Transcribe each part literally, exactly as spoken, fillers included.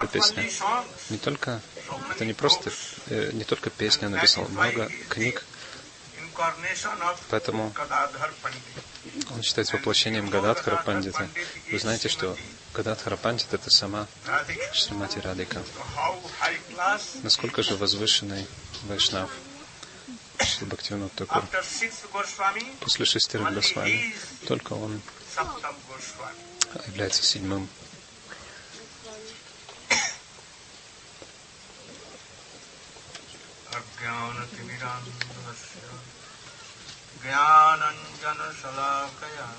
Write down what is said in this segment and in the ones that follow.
только песня. Не только, это не просто, э, не только песня, он написал много книг. Поэтому он считается воплощением Гададхара Пандита. Вы знаете, что Гададхара Пандит — это сама Шримати Радхика. Насколько же возвышенный Вайшнав Шри Бхактивинода Тхакур. После шестерых Госвами только он является седьмым. Jnananjana Shalakaya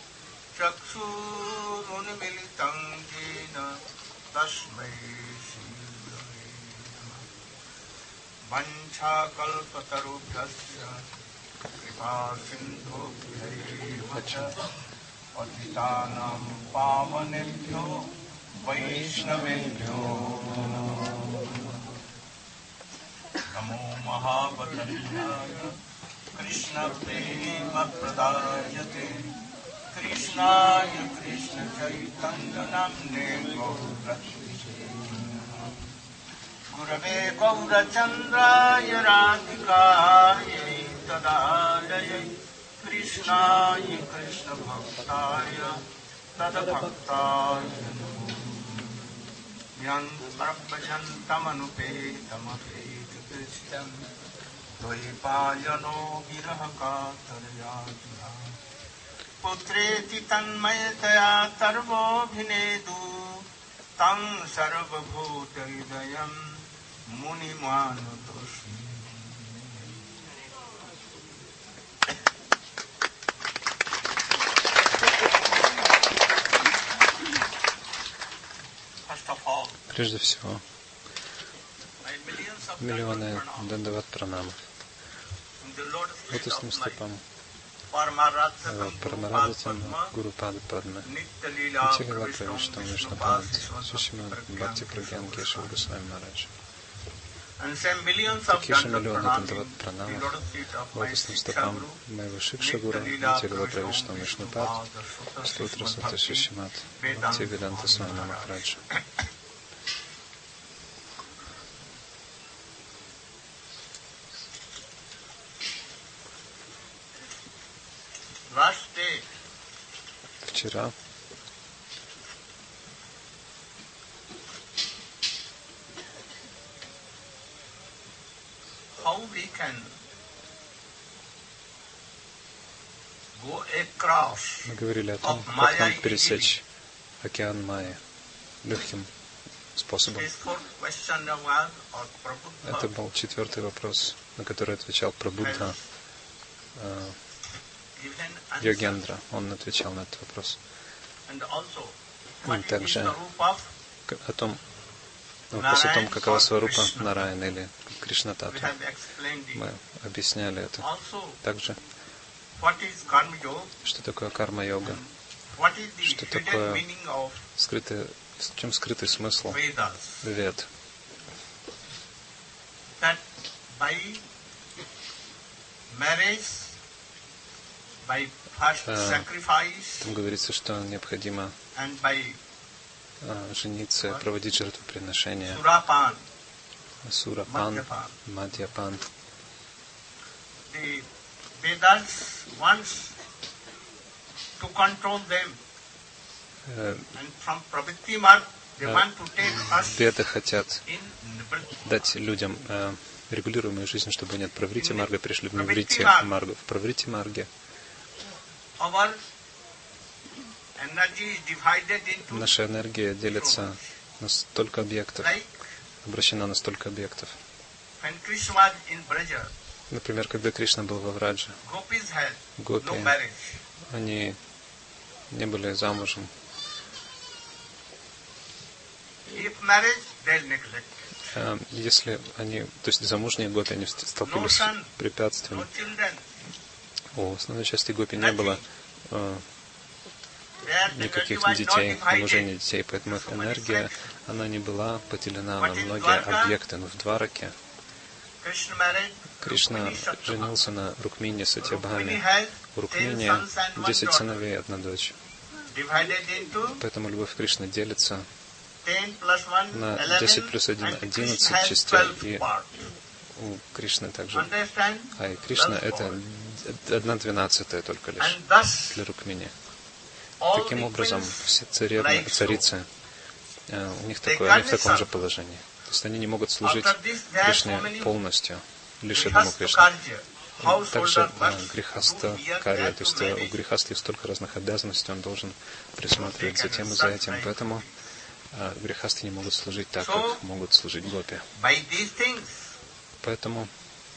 Chakshurunmilitam Jena Tasmai Shri Namah Vancha Kalpatarubhyasya Kripa Sindhubhyaivacha Patitanam Pavanebhyo Vaishnavebhyo Namo Mahabhadraya Krishna Prema Pradayate Krishnaya Krishna Chaitanya Namne Gaurachandra Gurave Gaurachandraya Radhikaya Tadalaya Krishnaya Krishna Bhaktaya Tadabhaktaya Yan Prabhajantamanopetamapeta Krishnam Dvaipayano virahakatarayatya Putreti tanmayataya tarvo bhinedu Tam sarvabhuta hridayam munimanotoshmi. Прежде всего, миллионы дандават пранамов лотосным стопам Парамарадхатам Гуру Пада Падма Нитя-лила Правиштам Вишнупанти Шишимад Бхакти Прагьян Кешава Госвами Мараджа. Такие же миллионы дандават пранамов лотосным стопам моего Шикшагура Нитя-лила Правиштам Вишнупад Стутра Сата Шишимад Бхакти Веданта Свами Махараджа. Вчера мы говорили о том, как нам пересечь океан Майи легким способом. Это был четвертый вопрос, на который отвечал Прабудда Йогендра. Он отвечал на этот вопрос. И также о том, вопрос о том, какова сварупа Нараяна или Кришна-тату. Мы объясняли это. Также, что такое карма-йога, что такое скрытый, в чем скрытый смысл вед. Там говорится, что необходимо жениться, проводить жертвоприношения. Сурапан, Мадьяпан. Веды хотят дать людям регулируемую жизнь, чтобы они от праврити марга пришли в ниврити маргу. В праврити марге наша энергия делится на столько объектов, обращена на столько объектов. Например, когда Кришна был во Врадже, гопи, они не были замужем. Если они, то есть замужние гопи, они столкнулись с препятствием. У основной части гопи не было э, никаких детей, умножения детей, поэтому их энергия, она не была поделена на многие объекты. Но в Двараке Кришна женился на Рукмине Сатьябхаме. У Рукмини десять сыновей, одна дочь. Поэтому любовь Кришны делится на десять плюс один, одиннадцать частей. И у Кришны также. А и Кришна это одна двенадцатая только лишь для Рукмини. Таким образом, все царевны, царицы, у них такое, они в таком же положении. То есть они не могут служить Кришне полностью, лишь одному Кришне. Также грехаста карья, то есть у грехаста есть столько разных обязанностей, он должен присматривать за тем и за этим. Поэтому грехасты не могут служить так, как могут служить гопи. Поэтому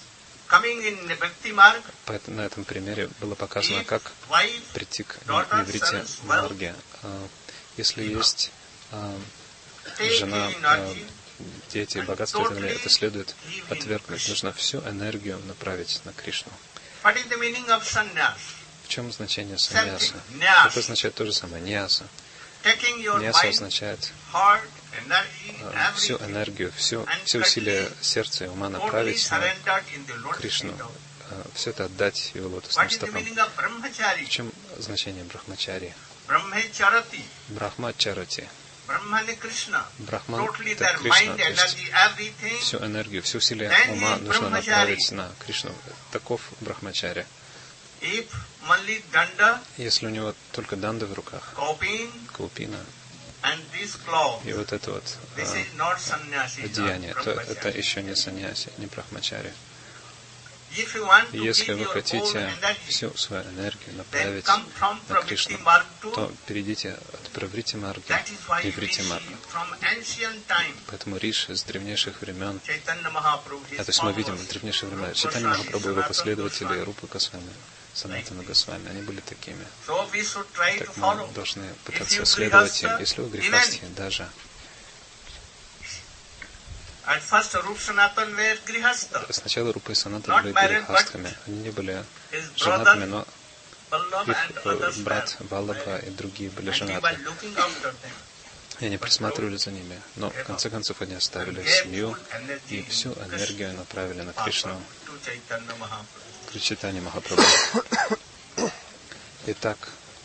на этом примере было показано, как прийти к неврите марге. Если есть жена, дети, богатство и так далее, это следует отвергнуть. Нужно всю энергию направить на Кришну. В чем значение саньяса? Это означает то же самое. Ньяса. Ньяса означает всю энергию, всю, все усилия сердца и ума направить на Кришну. Все это отдать Его лотосным стопам. В чем значение брахмачари? Брахмачарати. Брахман это Кришна, то есть всю энергию, все усилия ума нужно направить на Кришну. Таков брахмачаря. Если у него только данда в руках, каупина, и вот это вот а, одеяние, то это еще не саньяси, не брахмачари. Если вы хотите всю свою энергию направить на Кришну, то перейдите от праврити марги к неврити марги. Поэтому Риши с древнейших времен, а, то есть мы видим в древнейшие времена, Чайтанья Махапрабху, его последователи, Рупа Госвами, Санатана Госвами, они были такими. Так мы должны пытаться следовать им. Если вы грехасти, даже сначала Рупа и Санатана были грехастами. Они не были женатыми, но их брат Валлабха и другие были женаты. И они присматривали за ними. Но в конце концов они оставили семью и всю энергию направили на Кришну, к Чайтанье Махапрабху. Итак,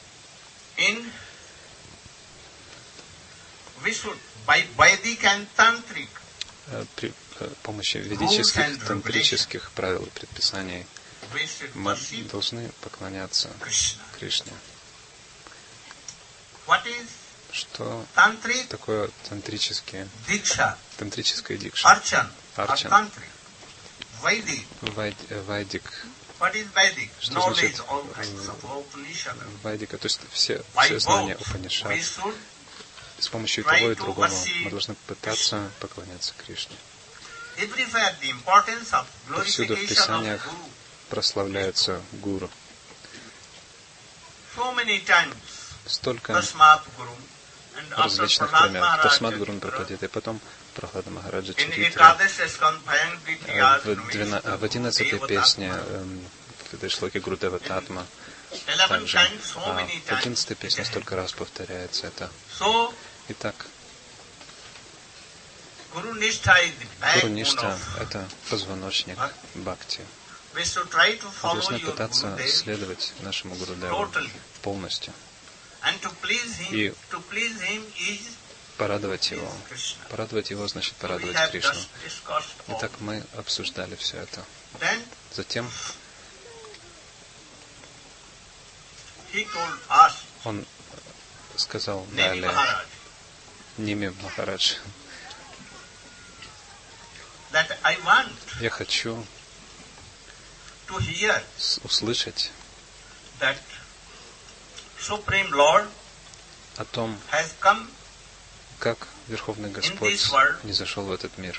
при помощи ведических, тантрических правил и предписаний мы должны поклоняться Кришне. Что такое тантрические, тантрическая дикша? Арчан. Вайдик. Что значит Вайдика? То есть все, все знания Упанишад. С помощью того и другого мы должны пытаться поклоняться Кришне. Повсюду в Писаниях прославляется Гуру. Столько различных примеров. Тасмат Гурун Прападита, и потом Прохлада Махараджа Чаритра. В одиннадцатой песне в этой шлоке Гурудева Татма также. А в одиннадцатой песне столько раз повторяется это. Итак, Гуру Ништа — это позвоночник бхакти. Мы должны пытаться следовать нашему Гурудеву полностью. И порадовать его. Порадовать его значит порадовать Кришну. Итак, мы обсуждали все это. Затем он сказал далее Ними Махарадж: я хочу услышать о том, как Верховный Господь низошел в этот мир,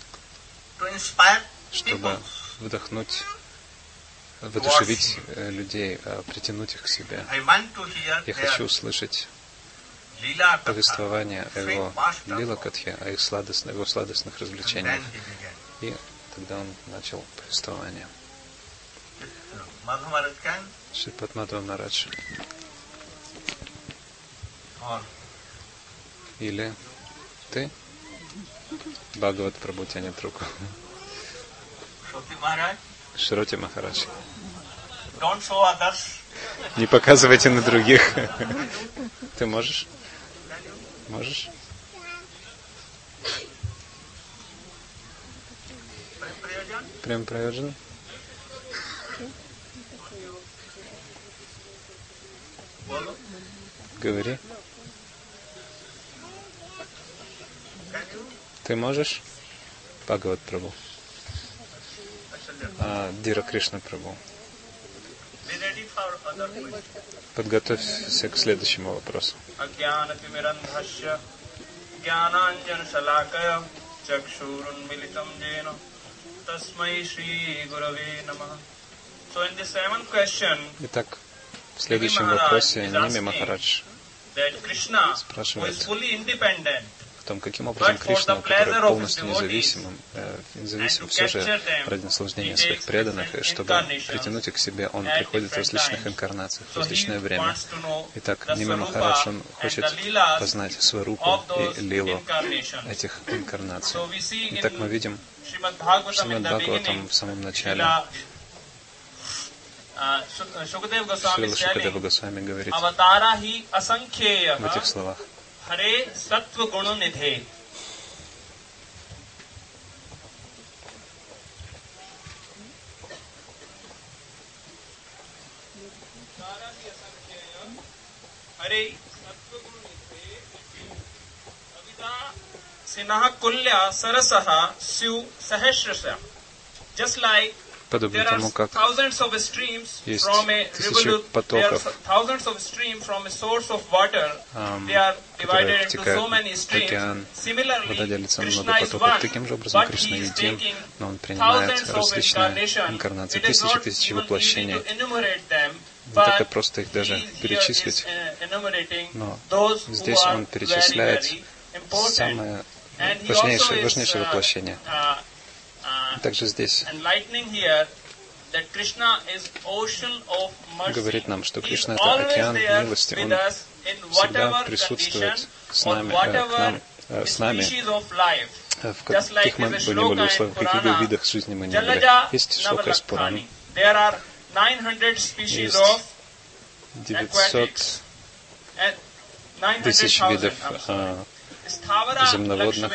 чтобы вдохнуть, воодушевить людей, притянуть их к себе. Я хочу услышать повествование о его лилакатхе, о их сладостных, его сладостных развлечениях. И тогда он начал повествование. Шрипад Мадхава Марадж. Или ты? Бхагават Прабху тянет руку. Шроти Махарадж. Не показывайте на других. Ты можешь? Можешь? Прем Прайоджана? Говори. Ты можешь? Бхагават Прабху. А, Дира Кришна Прабху. Подготовься к следующему вопросу. Итак, в следующем вопросе Ними Махарадж спрашивает о том, каким образом Кришна, который полностью независимым, э, независим все же ради наслаждения своих преданных, и чтобы притянуть их к себе, он приходит в различных инкарнациях, в различное время. Итак, Ними Махарадж, он хочет познать сварупу и лилу этих инкарнаций. Итак, мы видим в Шримад Бхагаватам в самом начале. Шрила Шукадева Госвами говорит в этих словах. Харе Саттва Гуна Нидhe. Харе Саттva Guna Nidhe. Avida Sinaha Kulya Sarasaha Syu Sahasrasa. Just like подобно тому, как есть тысячи потоков, которые втекают в океан, вода делится на много потоков. Таким же образом Кришна един, но он принимает различные инкарнации, тысячи тысячи воплощений. Не так и просто их даже перечислить, но здесь он перечисляет самое важнейшее, важнейшее воплощение. Также здесь говорит нам, что Кришна — это океан милости. Он всегда присутствует с нами, э, к нам, э, с нами в каких мы бы ни были условиях, в каких бы видах жизни мы ни были. Есть Шлока из Пураны. Есть девятьсот тысяч видов э, земноводных.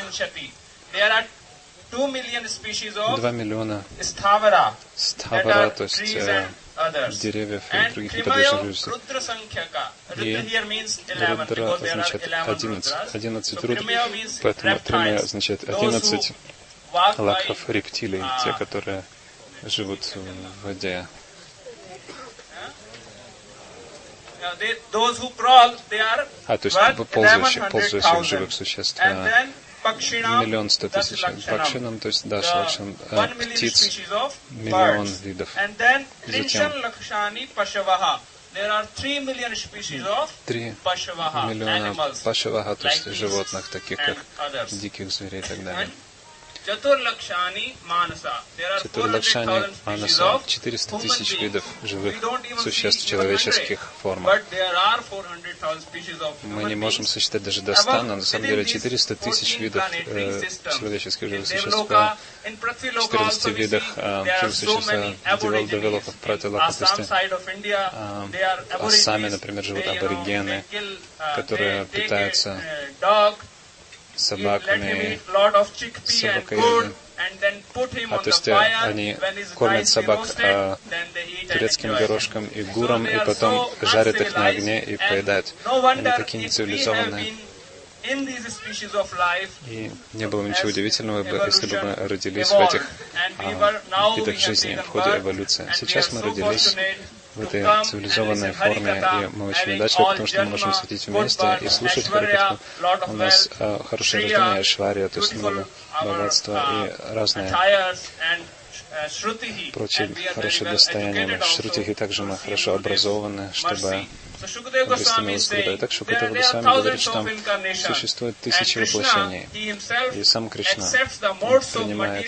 Два миллиона стхавара, то есть э, деревьев и других видов живности. И рудра означает одиннадцать. Одиннадцать руд, поэтому тримя означает одиннадцать лакхов рептилий, те, которые живут в воде. А, то есть ползающих, ползающих живых существ. Миллион сто тысяч. Пакшинам, то есть, да, швакшин, э, птиц, миллион видов. Затем три миллиона пашаваха, то есть животных, таких как диких зверей и так далее. Чатурлакшани Манаса, четыреста тысяч видов живых существ в человеческих формах. Мы не можем сосчитать даже до ста, но на самом деле четыреста тысяч видов э, человеческих живых существ. В четырнадцати видах э, живых существ девелопов пратилака, то есть э, сами, например, живут аборигены, которые питаются собаками, собакой. А то есть они кормят собак а, турецким горошком и гуром, и потом жарят их на огне и поедают. Они такие нецивилизованные. И не было ничего удивительного, если бы мы родились в этих а, видах жизни в ходе эволюции. Сейчас мы родились в этой цивилизованной форме, и мы очень удачливы, потому что мы можем сидеть вместе и слушать Харикатху. У нас э, хорошее рождение, айшвария, то есть много богатства и разные прочие хорошие достояния. В Шрутихе также мы хорошо образованы, чтобы обрести милость Гурудевы. Так Шукадева Госвами говорит, что там существует тысячи воплощений. И сам Кришна принимает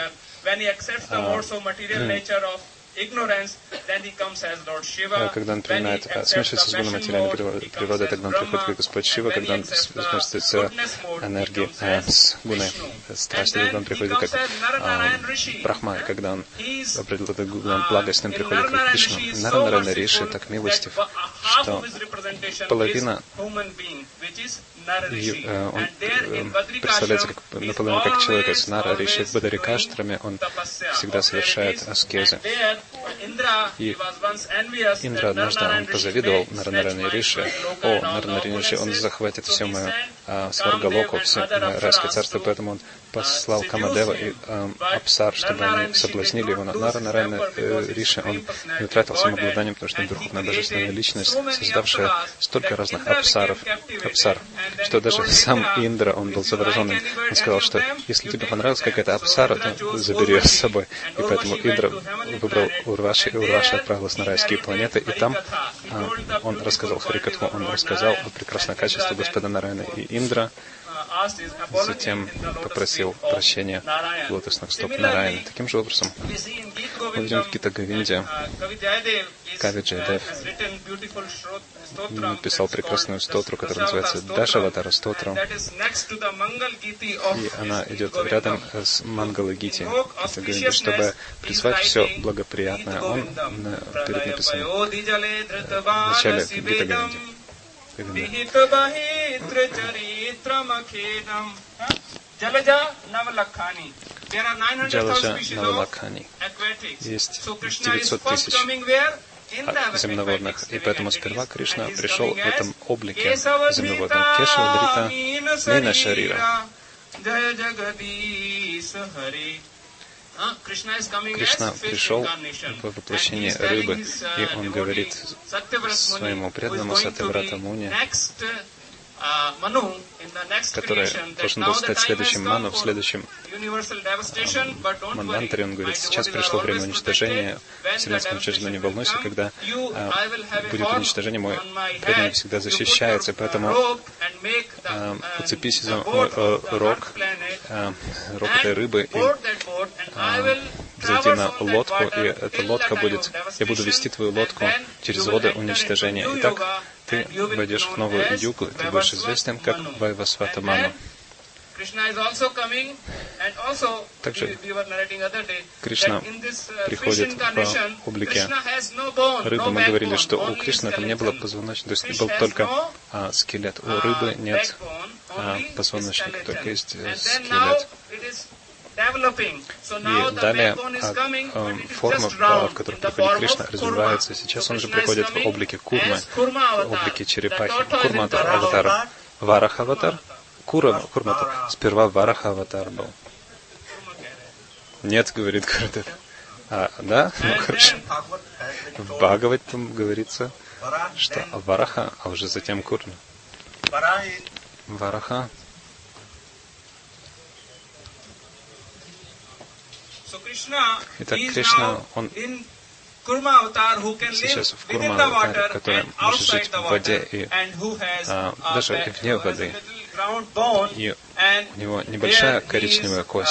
когда он принимает, смешивается с гуном материальной природы, тогда он приходит как Господь Шива, когда он смешивается с энергией, э, с гуной страсти, тогда он приходит как э, Брахма, когда он обладает гуном благости, он приходит как Вишну. Нарана Риши так милостив, что половина И э, он э, представляется как, наполовину как человек из Нара Риши. В Бадарикаштраме он всегда совершает аскезы. И Индра однажды он позавидовал Наранаране Риши. О, Наранаране Риши, он захватит все мое а, Сваргалоку, все мое райское царство, поэтому он послал Камадева и а, Апсар, чтобы они соблазнили его. Наранаране Риши, он не утратил самообладание, потому что он верховная божественная личность, создавшая столько разных апсаров, апсар, что даже сам Индра, он был завороженным. Он сказал, что если тебе понравилась какая-то апсара, то забери ее с собой. И поэтому Индра выбрал Урваши, и Урваша отправилась на райские планеты, и там а, он рассказал Харикатху, он рассказал о прекрасном качестве Господа Нараяна и Индра. Затем попросил прощения лотосных стоп Нараяна. Таким же образом, мы видим в Гита Говинде, Кави Джайдев написал прекрасную стотру, которая называется Дашаватара стотру. И она идет рядом с Мангала Гити, чтобы призвать все благоприятное. Он перед написан в начале Гита Говинде. Джаладжа Навалакхани. Есть девятьсот тысяч земноводных. И поэтому сперва Кришна пришел в этом облике земноводном. Кешава Дрита Нина Шарира. Кришна пришел в воплощение рыбы, и он говорит своему преданному Сатяврата Муни, который должен был стать следующим Ману в следующем Манвантаре. Он говорит, сейчас пришло время уничтожения, вселенского уничтожения, не волнуйся, когда а, будет уничтожение, мой преданный всегда защищается, поэтому а, уцепись за мой а, рог, а, рог этой рыбы, и а, зайди на лодку, и эта лодка будет, я буду вести твою лодку через воды уничтожения. Итак, ты войдешь в новую югу, ты будешь известен как Вайвасвата Ману. Также Кришна приходит в облике рыбы. Мы говорили, что у Кришны там не было позвоночника, то есть был только а, скелет. У рыбы нет а, позвоночника, только есть скелет. И далее а, а, форма, в которой приходит Кришна, развивается. Сейчас он же приходит в облике Курмы, в облике черепахи. Курма — это аватар. Варах-аватар. Кура, Курма — сперва Варах-аватар был. Нет, говорит Гурудев. А, да? Ну, хорошо. В Бхагаватам говорится, что Вараха, а уже затем Курма. Вараха. Итак, Кришна, он сейчас в Курма-аватаре, который может жить в воде и а, даже вне воды. И у него небольшая коричневая кость.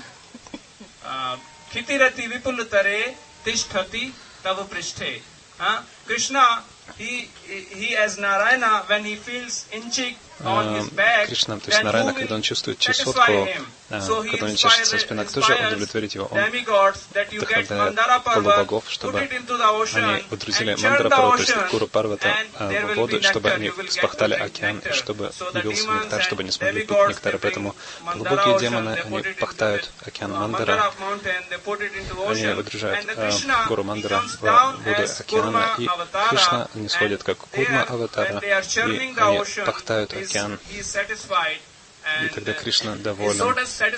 Кришна, то есть Нараяна, когда он чувствует чесотку, когда он чешется спина, кто же удовлетворит его? Он вдохновляет полубогов, чтобы они удрузили Мандрапару, то есть Куру Парвата, в воду, чтобы они спахтали океан, и чтобы явился нектар, чтобы они смогли пить нектар. Поэтому полубоги и демоны, они пахтают океан Мандара, они выдружают Гуру Мандара в воду океана, и Кришна не сходит как Курма Аватара, и они пахтают океан. И тогда Кришна доволен.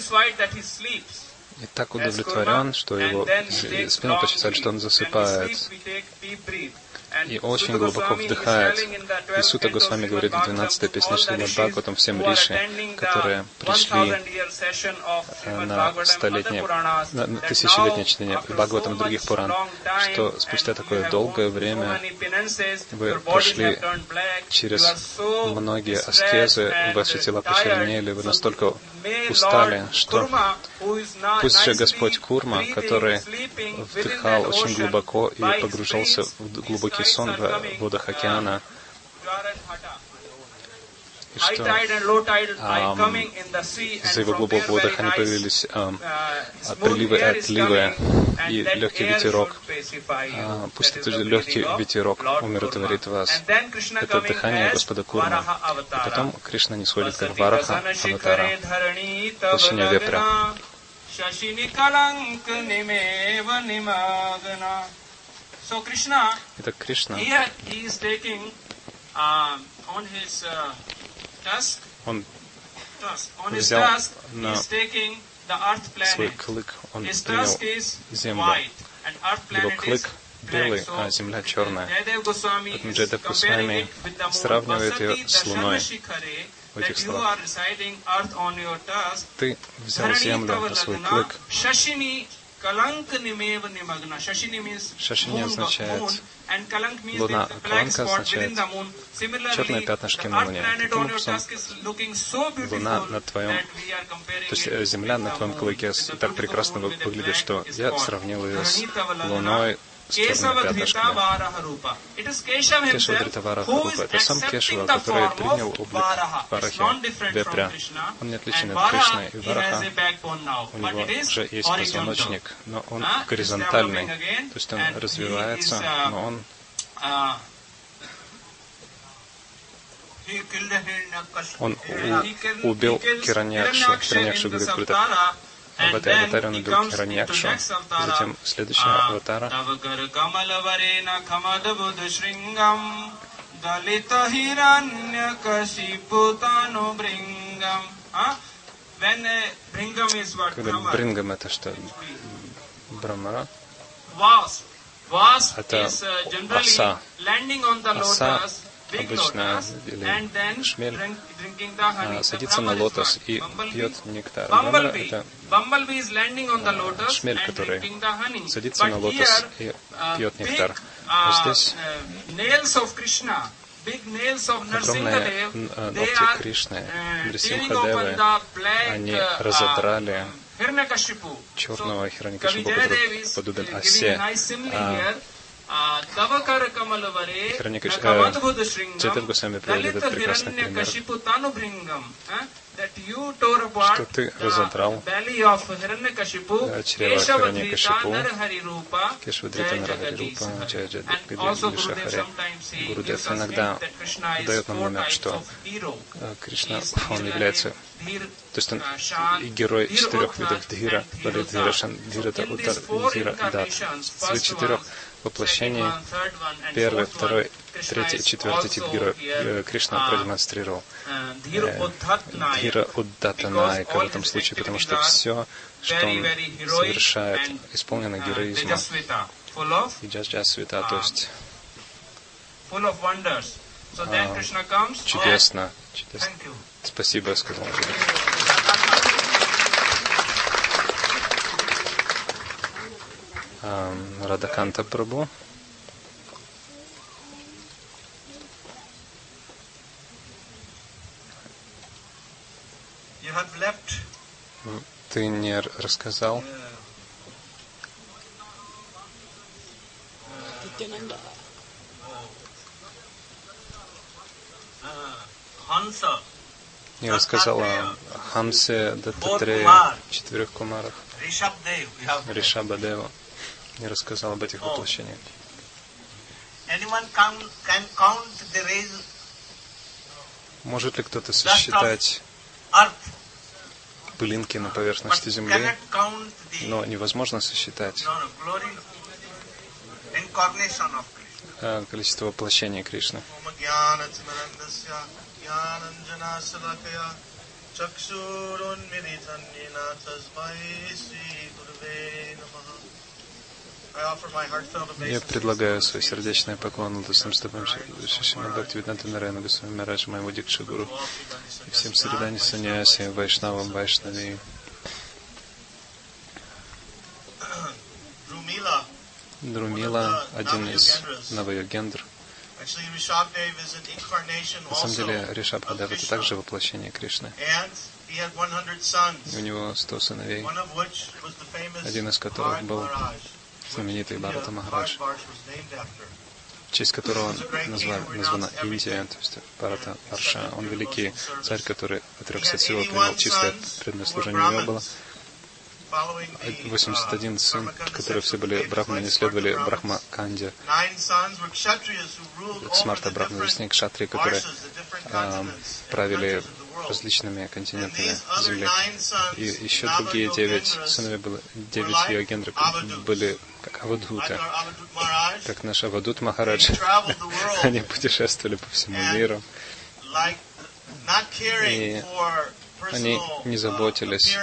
И так удовлетворен, что его спину почесали, что он засыпает. И очень глубоко вдыхает. И Сута Госвами говорит в двенадцатой песне Шримад Бхагаватам всем риши, которые пришли на столетнее, на тысячелетнее чтение Бхагаватам и других Пуран, что спустя такое долгое время вы прошли через многие аскезы, ваши тела почернели, вы настолько устали, что пусть же Господь Курма, который вдыхал очень глубоко и погружался в глубокий сон в водах океана, и что из-за его глубокого водохания появились а, приливы и отливы и легкий ветерок. А, пусть этот легкий ветерок умиротворит вас. Это дыхание Господа Курма. И потом Кришна не сходит как Вараха Аватара, воплощение вепря. Итак, Кришна, он взял на свой клык, он принял землю. Его клык белый, а земля черная. Поэтому Джайадев Госвами сравнивает ее с луной в этих словах. Ты взял землю на свой клык. Шашини означает луна, а каланка означает черные пятнышки на луне. Таким образом, луна на твоем, то есть земля на твоем клыке так прекрасно выглядит, что я сравнил ее с луной с черными пятнышками. Кешава Дритавара Харупа. Это сам Кешава, который принял облик Варахи, вепря. Он не отличен от Кришны, и Вараха, у него уже есть позвоночник, но он горизонтальный, то есть он развивается, но он он убил Хираньякшу. Хираньякшу говорит про это. В этой аватаре он убил Хираньякшу. Затем следующая аватара. Когда Брингам это что? Брамара? Это оса. Оса обычно, или шмель, а, садится на лотос и пьет нектар. Брамара — это шмель, который садится на лотос и пьет нектар. А здесь огромные ногти Кришны, Нрисимхадевы, они разодрали черного Хираньякашипу, который подобен осе. А Джайадев Госвами приводит этот прекрасный пример, что ты разодрал чрево Хираньякашипу, Кешвадрита Нарахарипа, Джая Джайадев Харе. Гурудев иногда дает нам намек, что Кришна, он является, то есть он и герой четырех видов Дхира, Балидхира, Шандхира, Дхира, Дат. Среди четырех воплощений первый, второй, третий, четвертый тип героев Кришна продемонстрировал. Дхира Уддатанайка в этом случае, потому что все, что он совершает, исполнено героизмом. И джас-джас-света, то есть а, чудесно, чудесно. Спасибо, сказал Радаканта Прабху. Ты не рассказал не рассказал о Хамсе, Даттатрея, четырех кумарах, Ришабадеву. Не рассказал об этих воплощениях. Может ли кто-то сосчитать пылинки на поверхности Земли? Но невозможно сосчитать количество воплощений Кришны. Я предлагаю свой сердечный поклон лотосным стопам Шишима Бхактивиданта Нараяна Госвами Махараджа, моему Дикша Гуру, и всем Саридани Саньяси, Вайшнавам, Вайшнави. Друмила, один из Навайогендр. На самом деле, Ришабхадев — это также воплощение Кришны. У него сто сыновей, один из которых был знаменитый Бхарата Махарадж. в честь которого назвали, названа Индия, то есть Бхарата Варша. Он великий царь, который отрекся от всего, принял чистое преданное служение. У него было восемьдесят один сын, которые все были брахманы, не следовали Брахма-канде. Смарта Брахма, вестник Кшатри, которые а, правили различными континентами Земли. И еще другие девять сыновей было, девять йогендры были как Авадхута, как наш Авадут Махарадж. Они путешествовали по всему миру. И они не заботились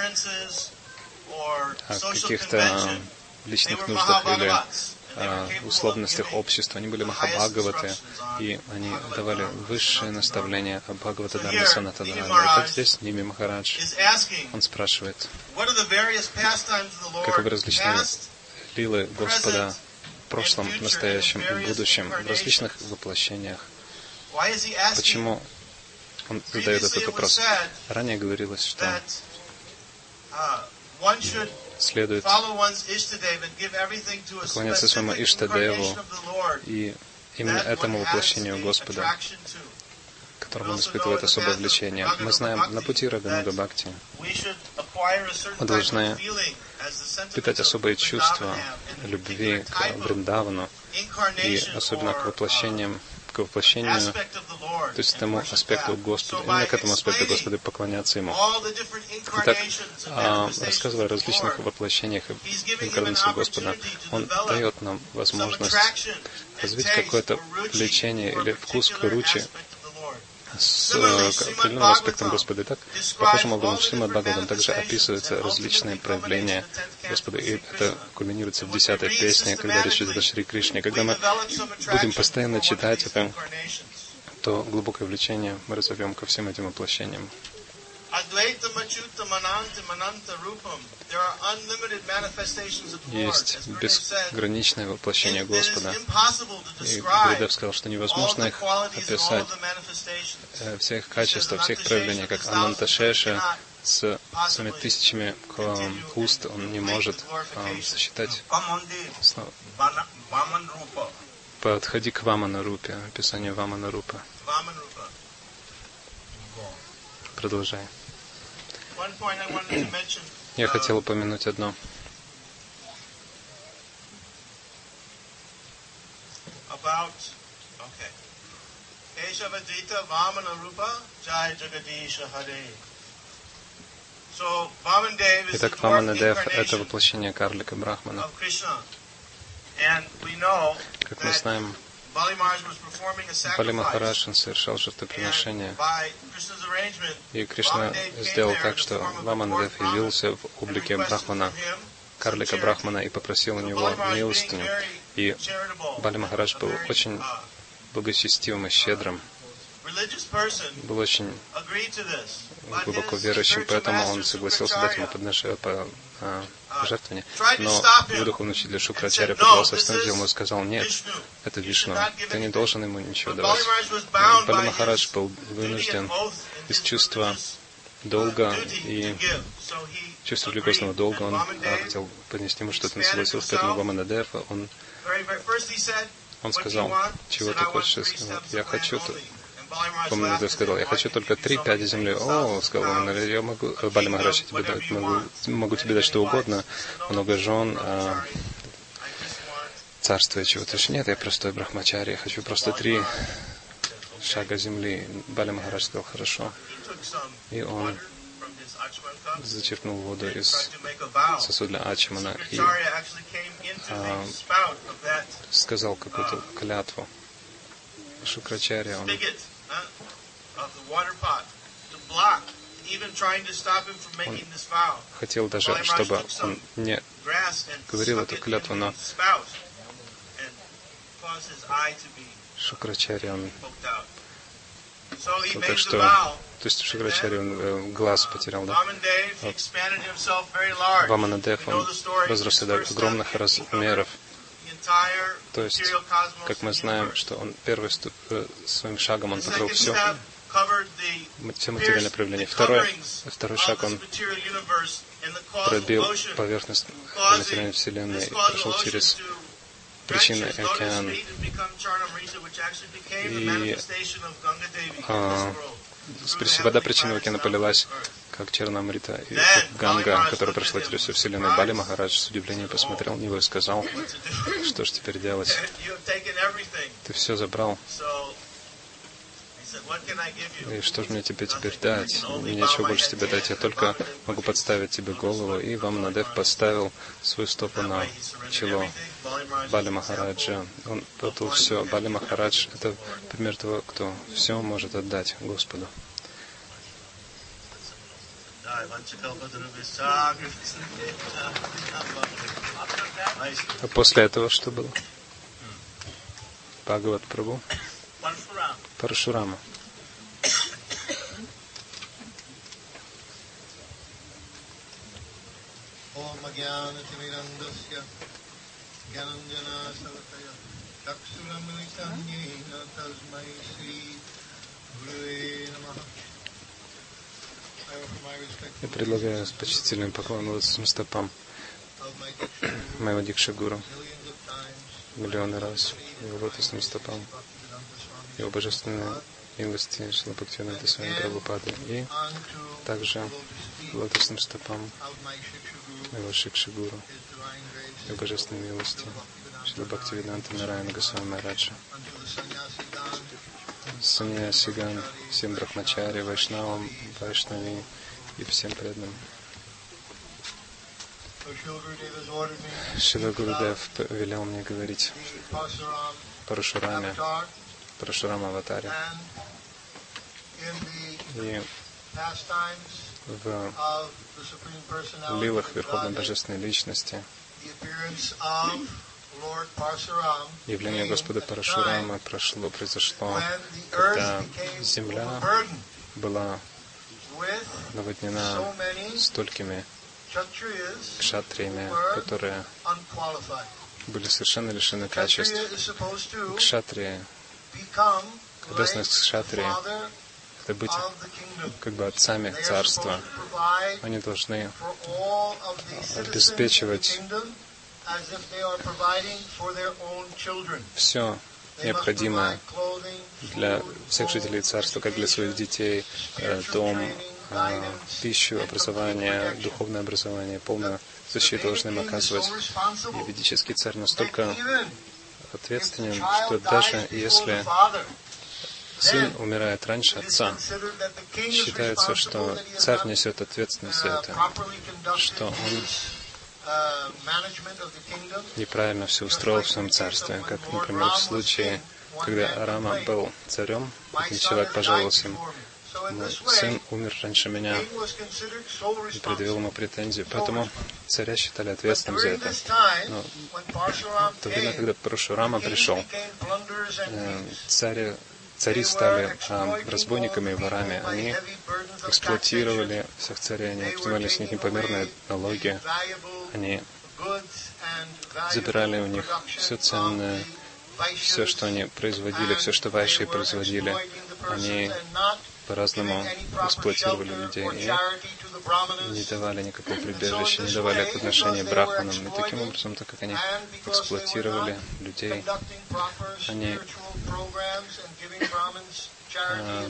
о каких-то личных нуждах или о условностях общества. Они были махабхагаваты, и они давали высшие наставления о Бхагавата Дхарма Санатана Дхарме. И так здесь Ними Махарадж, он спрашивает, каковы различные лилы Господа в прошлом, настоящем и будущем, в различных воплощениях. Почему он задает этот вопрос? Ранее говорилось, что следует поклоняться своему Иштадеву и именно этому воплощению Господа, которому он испытывает особое влечение. Мы знаем, на пути Рагануга Бхакти мы должны питать особые чувства любви к Вриндавану и особенно к воплощениям, к воплощению, то есть тому аспекту Господа, именно к этому аспекту Господа поклоняться Ему. Итак, рассказывая о различных воплощениях инкарнации Господа, Он дает нам возможность развить какое-то влечение или вкус к ручи с определенным аспектом Господа. И так, похожим образом, Шримад Бхагаватам также описываются различные проявления Господа. И это кульминируется в десятой песне, когда речь идет о Шри Кришне. Когда мы будем постоянно читать это, то глубокое влечение мы разовьем ко всем этим воплощениям. Есть безграничное воплощение Господа. И Гурудев сказал, что невозможно их описать, все их качества, все их проявления, как Ананта Шеша с своими тысячами уст он не может um, сосчитать. Подходи к Вамана Рупе, описание Вамана Рупа. Продолжай. Я хотел упомянуть одно. Итак, Ваманадев — это воплощение Карлика Брахмана. Как мы знаем, Бали Махарадж совершал жертвоприношение, и Кришна сделал так, что Ваманадев явился в облике Брахмана, Карлика Брахмана, и попросил у него милостыню. И Бали Махарадж был очень благочестивым и щедрым, был очень глубоко верующим, поэтому он согласился дать ему подношение, пожертвование. Но его духовный учитель Шукрачарья попытался остановить ему и сказал: нет, это Вишну, ты не должен ему ничего давать. Бали Махарадж был вынужден из чувства долга и чувства религиозного долга, он а, хотел поднести ему что-то, он согласился, поэтому Ваманадев, он, он сказал: чего ты хочешь? Я сказал: я хочу... Ваманадев сказал: я хочу только три пяди земли. О, сказал Ваманадев, я могу, Бали Махарадж, я тебе дать, могу, могу тебе дать что угодно, много жен, а, царство и чего-то. Нет, я простой брахмачари, я хочу просто три шага земли. Бали Махарадж сказал: хорошо. И он зачерпнул воду из сосуда Ачамана и а, сказал какую-то клятву. Шукрачарья, он Он хотел даже, чтобы он не говорил эту клятву, но Шукрачарья, он хотел так, что... То есть Шукрачарья, он э, глаз потерял, да? Ваманадев, он возрос до огромных размеров. То есть, как мы знаем, что он первый ступ, э, своим шагом он покрыл все, все материальные проявления. Второй, второй шаг он пробил поверхность материальной вселенной и прошел через причиной океан. И а, вода причиной океана полилась, как Чарнамрита, и как Ганга, которая прошла через всю вселенную. Бали Махарадж с удивлением посмотрел на него и сказал: что ж теперь делать? Ты все забрал. И что же мне тебе теперь дать? Мне нечего больше тебе дать. Я только могу подставить тебе голову. И Ваманадев поставил свою стопу на чело Бали Махараджа. Он отдал все. Бали Махарадж — это пример того, кто все может отдать Господу. А после этого что было? Бхагават Прабху. Парашурама. Я предлагаю с почтительным поклоном лотосным стопам моего Дикшагуру миллионы раз его лотосным стопам, его божественной милости Шрила Бхактивинода Свами Прабхупады, и также лотосным стопам моего Шикшагуру, его божественной милости Шрила Бхактивинода Нараяна Госвами Махараджа, саньясиган, всем брахмачари, вайшнавам, вайшнави и всем преданным. Шрила Гурудев велел мне говорить Парашураме, Парашурама Аватаре. И в лилах Верховной Божественной Личности явление Господа Парашурама прошло, произошло, когда земля была наводнена столькими кшатриями, которые были совершенно лишены качеств. Кшатрии, когда становятся кшатрии, это быть как бы отцами царства. Они должны обеспечивать все необходимое для всех жителей царства, как для своих детей, дом, пищу, образование, духовное образование, полную защиту должны им оказывать. И ведический царь настолько ответственен, что даже если сын умирает раньше отца, считается, что царь несет ответственность за это, что он неправильно все устроил в своем царстве. Как, например, в случае, когда Рама был царем, один человек пожаловался ему: мой сын умер раньше меня, и предъявил ему претензию. Поэтому царя считали ответственным за это. Но в то время, когда Парашурама пришел, цари, цари стали разбойниками и ворами. Они эксплуатировали всех царей, они снимали с них непомерные налоги, они забирали у них все ценное, все, что они производили, все, что вайши производили. Они по-разному эксплуатировали людей и не давали никакого прибежища, не давали подношения брахманам. И таким образом, так как они эксплуатировали людей, они э,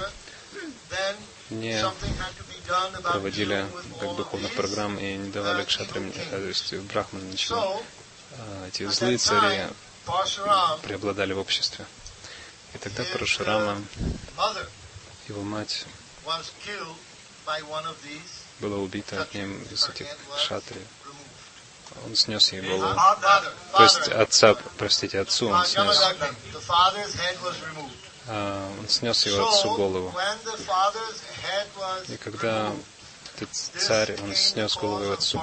не проводили как духовных программ и не давали кшатрам, то есть брахманам ничего. Эти злые цари преобладали в обществе. И тогда Парашурама, его мать, была убита одним из этих кшатриев. Он снес ей голову. То есть отца, простите, отцу он снес. А, он снес его отцу голову. И когда этот царь, он снес голову его отцу,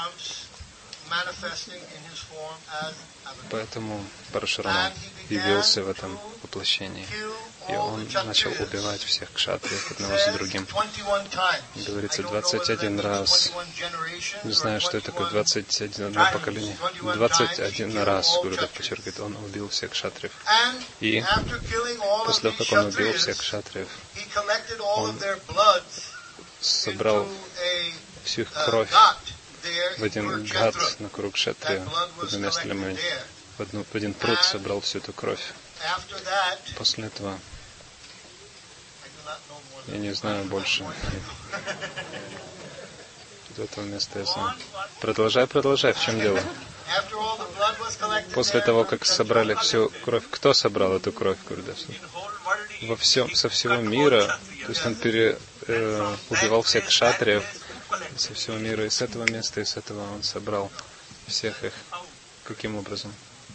поэтому Парашурама явился в этом воплощении. И он начал убивать всех кшатриев одного за другим. Говорится, двадцать один раз. Не знаю, что это такое, двадцать один поколение. двадцать один раз, Гурудев подчеркивает, он убил всех кшатриев. И после того, как он убил всех кшатриев, он собрал всю их кровь в один гат на Курукшетре, в одно место для в, одну, в один пруд собрал всю эту кровь. После этого я не знаю больше. До этого места я знаю. Продолжай, продолжай, в чем дело? После того, как собрали всю кровь, кто собрал эту кровь, Гурудев? Во всем, со всего мира, то есть он пере, э, убивал всех кшатриев со всего мира, и с этого места, и с этого он собрал всех их. Каким образом?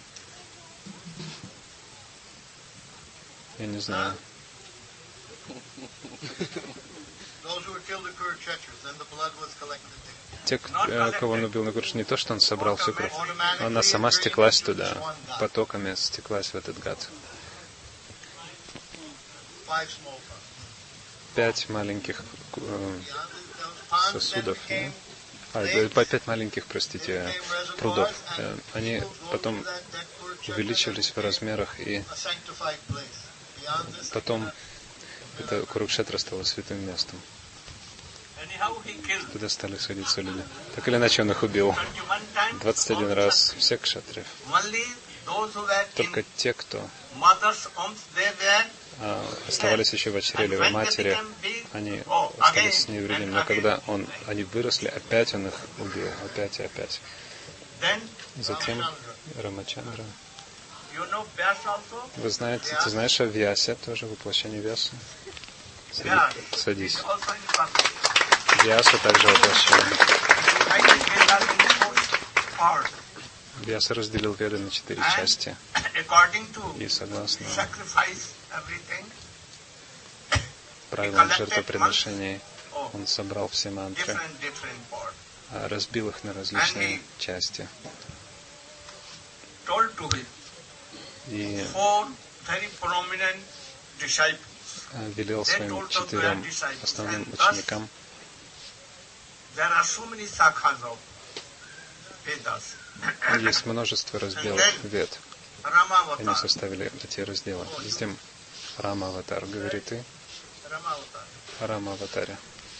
Я не знаю. Те, кого он убил на Курш, не то, что он собрал всю кровь, она сама стеклась туда, потоками стеклась в этот гад. Пять маленьких э, сосудов, да? а, пять маленьких, простите, прудов. Э, они потом увеличились в размерах, и потом это Курукшетра стало святым местом. Туда стали сходиться люди. Так или иначе он их убил. двадцать один раз всех кшатриев. Только те, кто а, оставались еще в очреве матери, они остались невредимы. Но когда он, они выросли, опять он их убил. Опять и опять. Затем Рамачандра. Вы знаете, ты знаешь о Вьясе, тоже воплощение Вьяса? Садись. Вьяса также воплощение. Вьяса разделил Веды на четыре части. И согласно правилам жертвоприношений, он собрал все мантры, разбил их на различные части. И велел своим четырем основным ученикам. Есть множество разделов Вед. Они составили эти разделы. Затем Рама Аватар, говорит и Рама Аватаре.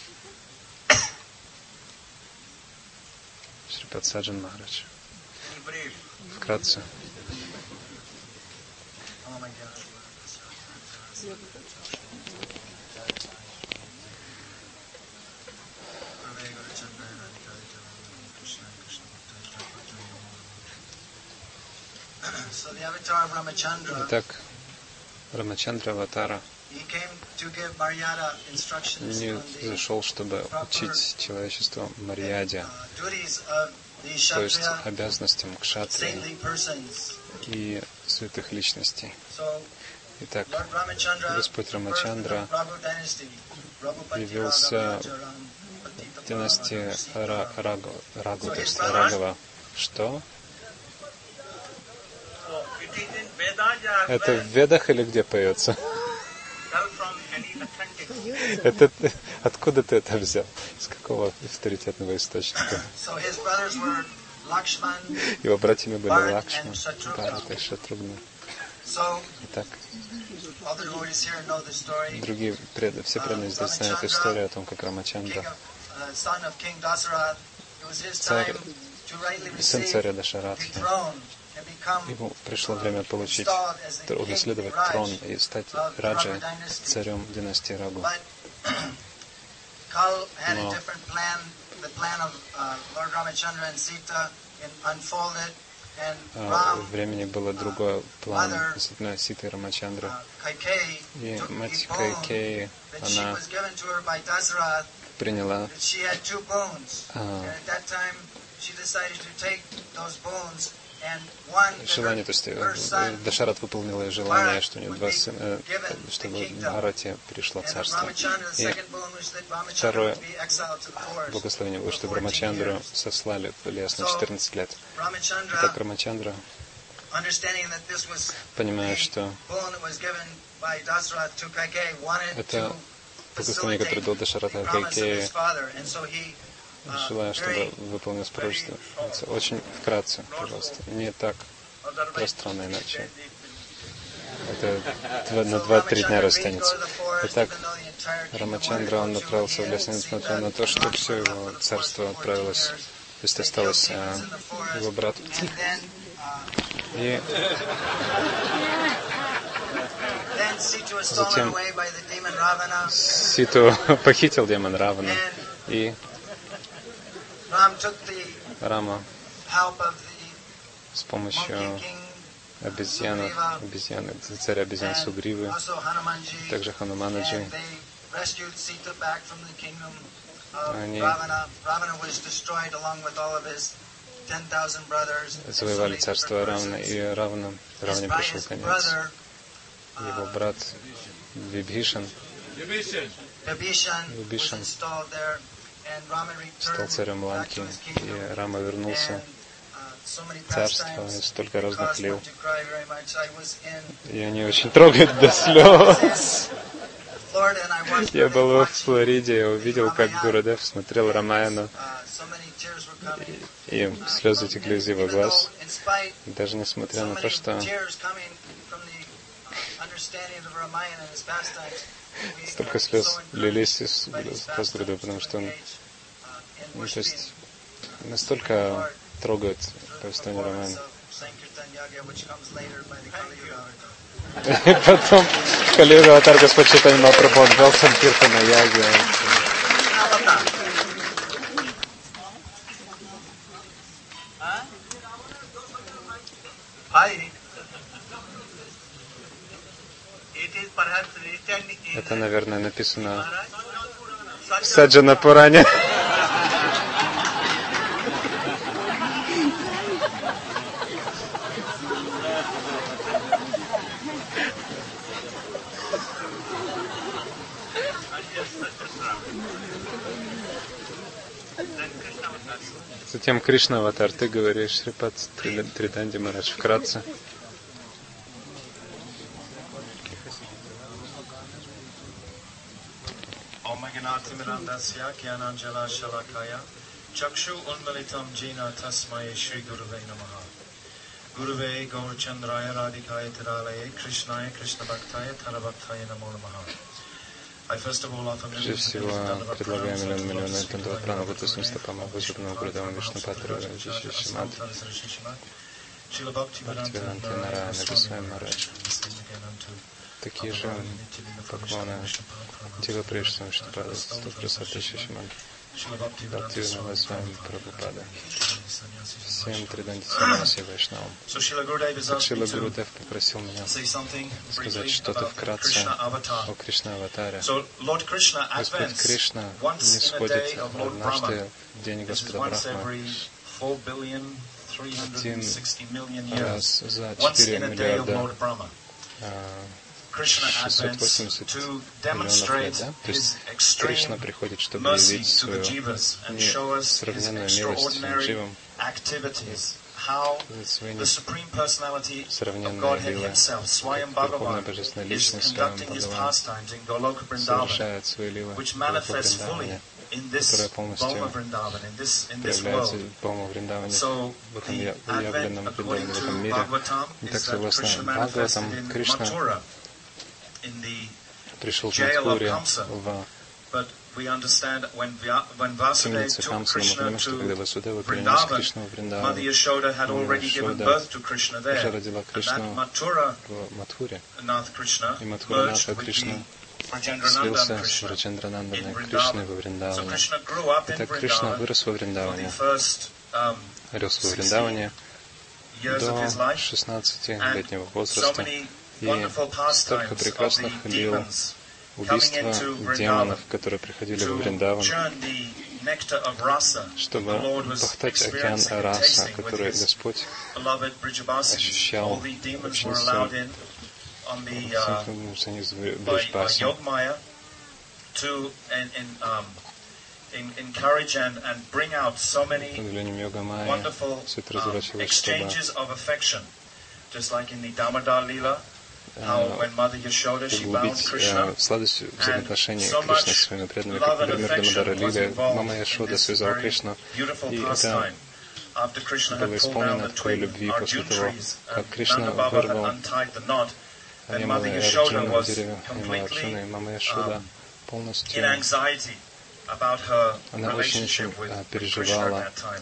Шрипад Саджан Махарадж. Вкратце. Итак, Рамачандра Аватара не зашел, чтобы учить человечество Марьяде, то есть обязанностям кшатрии и святых личностей. Итак, Господь Рамачандра явился в династии Рагу, Рагу, то есть Рагава. Что? Это в Ведах или где поется? Это, откуда ты это взял? Из какого авторитетного источника? Его братьями были Лакшман, Бхарата и Шатругна. Итак, другие преданные, все преданные здесь знают историю о том, как Рамачандра, царь, сын царя Дашаратхи, ему пришло время получить, унаследовать трон и стать раджей, царем династии Рагу. Но в времени было другое план относительно Ситы и Рамачандры. И мать Кайкеи, она приняла а, желание, то есть Дашарат выполнила желание, что у нее два сына, чтобы Бхарате перешло царство. И второе благословение было, чтобы Рамачандру сослали в лес на четырнадцать лет. Итак, Рамачандра, понимая, что это благословение, которое дал Дашарата Кайкеи, желаю, чтобы выполнилось пророчество. Очень вкратце, пожалуйста. Не так пространно, иначе это на два-три дня растянется. Итак, Рамачандра, он направился в лес, несмотря на то, что все его царство отправилось, то есть осталось а, его брат. И затем Ситу похитил демон Равана, и Рама с помощью обезьяны, обезьяны, царя обезьян Сугривы, также Хануманаджи, они завоевали царство Равана, и Равана, Раване пришел конец. Его брат Вибхишан, Вибхишан стал царем Ланки, и Рама вернулся в царство, и столько разных лил. И они очень трогают до слез. Я был в Флориде, я увидел, как Гурудев смотрел Рамаяну, и, и слезы текли из его глаз. И даже несмотря на то, что столько слез лились из глаз Гурудева, потому что он, ну, то есть, настолько трогает повествование Рамаяна. И потом Кали-юга аватар Господь Чайтанья Махапрабху отдал Санкиртана Яги. Это, наверное, написано в Саджана Пуране. Затем Кришна аватар, ты говоришь, Шрипад Триданди Марадж, вкратце. Chakshu Unmalitam Jina Tasmaya Shri Guruve Namaha. Guruve Gaurachandraya Radhikaya Tiralaye Krishnaya Krishna Bhaktaya Tarabhaktaya Namo Namaha. Прежде всего, предлагаем миллион миллионов тандава прана Ватасам Стапама Ваджабнам Гурудавам Вишнупатру Вишишимад Бхактивиданта Нараяна Госвами Марадж. Такие же поклоны Тила Пришнам Вишнупада Ступрасата Шишимад Бхактивиданта Госвами Прабхупада. Всем Триданти Саньяси Вайшнавам. Так Шрила Гурудев попросил меня сказать что-то вкратце о Кришна-аватаре. Господь Кришна не сходит однажды в день Господа Брахмы один раз за четыре миллиарда шестьсот восемьдесят миллионов лет, да? То есть Кришна приходит, чтобы явить свою несравненную милость дживам, свои сравненные лилы, как Верховная Божественная Личность своим Бхагаван совершает свои лилы в Вриндаване, которая полностью проявляется в Бхаума Вриндаване, в этом явленном Вриндаване, в этом мире. И так, согласно Бхагаватам, Кришна пришел в Мадхуре, в темнице Камсы, но мы понимаем, что когда Васудева перенес Кришну в Вриндаван, Яшода уже родила Кришну в Мадхуре, и Мадхуранатха Кришна слился с Раджендрананданой Кришной во Вриндаване. Итак, Кришна вырос во Вриндаване, рос во Вриндаване до шестнадцатилетнего возраста, и столько прекрасных лил, убийства демонов, которые приходили во Вриндаван, чтобы пахтать океан раса, который Господь ощущал очень сильно. encourage and, and bring out so many wonderful uh, exchanges of affection, just like in the Damodar Lila, how when Mother Yashoda she bound Krishna, сладость взаимоотношений Кришны со своими преданными, как, например, Дамодар Лиле, мама Яшода связала Кришну, и это было исполнено такой любви после того, как Кришна вырвал Анимала и Арджуна в дереве Анимала Арджуна, и мама Яшода полностью, она очень-очень переживала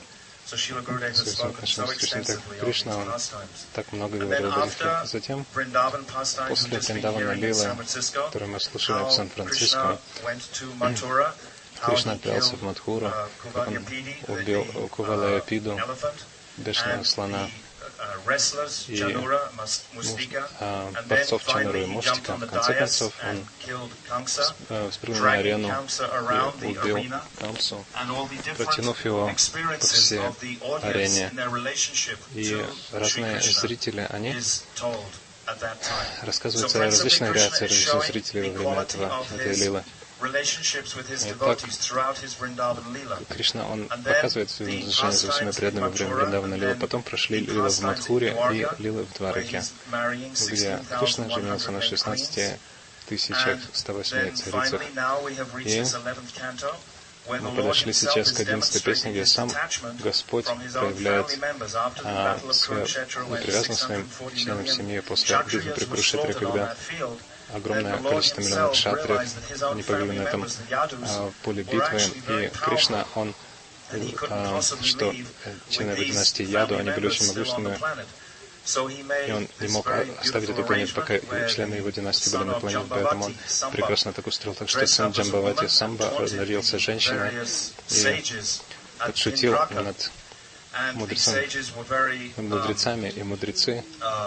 Кришна, он так много говорил о Буддхе. Затем, после Вриндавана Лилы, которую мы слушали в Сан-Франциско, Кришна отправился в Мадхуру, как он убил Кувалаяпиду, бешеного слона, и а, борцов Чануру и Муштика. В конце концов, он спрыгнул на арену и убил Камсу, протянув его по всей арене. И разные зрители, они рассказываются о различных реакциях различных зрителей во время этого, этой лилы. И так, Кришна, он показывает свои отношения со всеми преданными во время Вриндавана Лилы. Потом прошли лилы в Мадхуре и лилы в Двараке, где Кришна женился на шестнадцати тысячах ста восьми царицах. И мы подошли сейчас к одиннадцатой песне, где сам Господь проявляет а, свою привязанность к своим членам семьи после битвы при Курушетре, когда огромное количество миллионов кшатриев, они погибли на этом а, поле битвы. И Кришна, он, а, что члены династии Яду, они были очень могущественны, и он не мог оставить эту планету, пока члены его династии были на планете, поэтому он прекрасно так устроил. Так что сын Джамбавати Самба родился женщиной и подшутил над мудрецами, мудрецами и мудрецы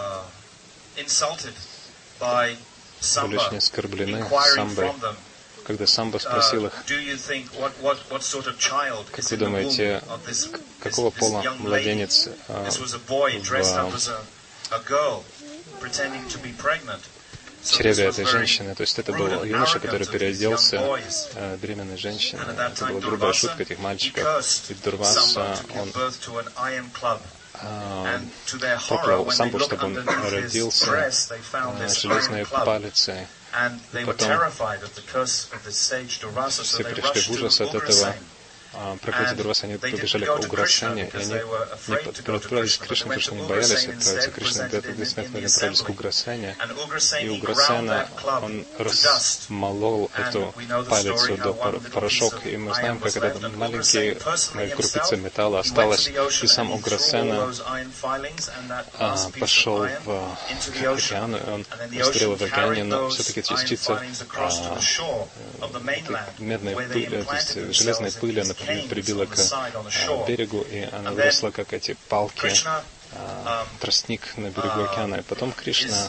были очень оскорблены Самбой, когда Самба спросил их: как вы думаете, какого пола младенец а, в чреве этой женщины? То есть это был юноша, который переоделся а, беременной женщиной. Это была грубая шутка этих мальчиков. И Дурваса, он а, проклял Самбу, чтобы он родился а, железной палицей. И потом все пришли в ужас от этого проклятия Дурваса, они побежали к Уграсене, и они не отправились к Кришне, потому что они боялись отправиться к Кришне, для этого смертно они отправились к Уграсене, и Уграсена, он расколол эту палицу до порошок, и мы знаем, как эта маленькая крупица металла осталась, и сам Уграсена а, пошел в океан, и он расстрелил в океане, но все-таки частица а, медной пыли, то есть железной пыли, она прибила к а, берегу, и она выросла, как эти палки, а, тростник на берегу океана. И потом Кришна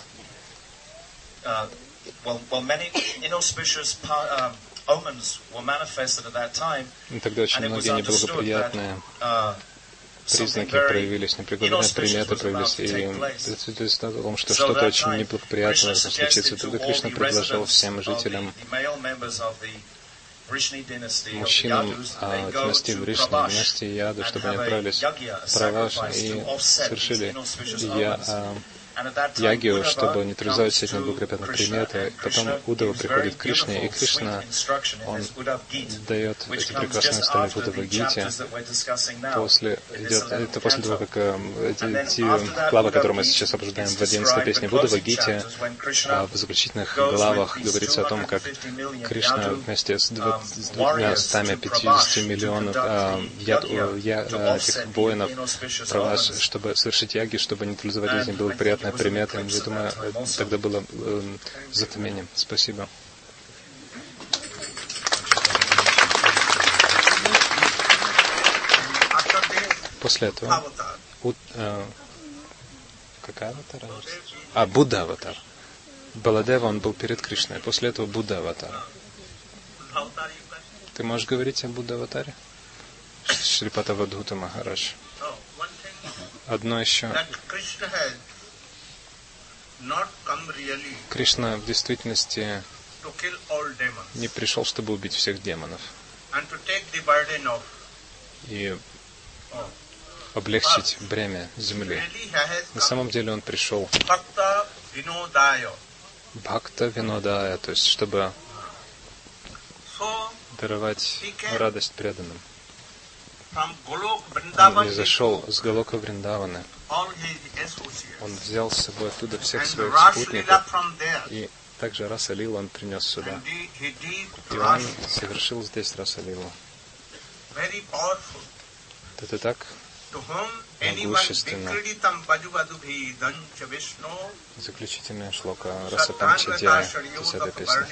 и тогда очень многие неблагоприятные признаки проявились, непригодные приметы проявились, и это свидетельствует о том, что что-то очень неблагоприятное должно случиться. Тогда Кришна предложил всем жителям, мужчинам а, династии Вришни, династии Яду, чтобы они отправились в Праваш и совершили я, а, ягию, чтобы нейтрализовать все эти неблагоприятные приметы. Потом Удава приходит к Кришне, и Кришна, он дает эти прекрасные наставления в Удава-гите. После, идет, это после того, как эти главы, которые мы сейчас обсуждаем в одиннадцатой песне в Удава-гите, в заключительных главах говорится о том, как Кришна вместе с двумястами пятьюдесятью миллионов а, я, я, этих воинов Праваш, чтобы совершить яги, чтобы нейтрализовать эти неблагоприятные приметы. Я думаю, тогда было э, затмением. Спасибо. После этого у, э, какая аватар? А, Будда аватар. Баладева, он был перед Кришной. После этого Будда аватар. Ты можешь говорить о Будда аватаре? Шрипата Вадхута Махарадж. Одно еще. Кришна в действительности не пришел, чтобы убить всех демонов и облегчить бремя земли. На самом деле он пришел Бхакта Винодая, то есть чтобы даровать радость преданным. Он не зашел с Галока Вриндавана. Он взял с собой оттуда всех своих спутников, и также Раса Лилу он принес сюда. И он совершил здесь Раса Лилу. Это так могущественно. Заключительная шлока Раса Панчадьяя, десятая песня.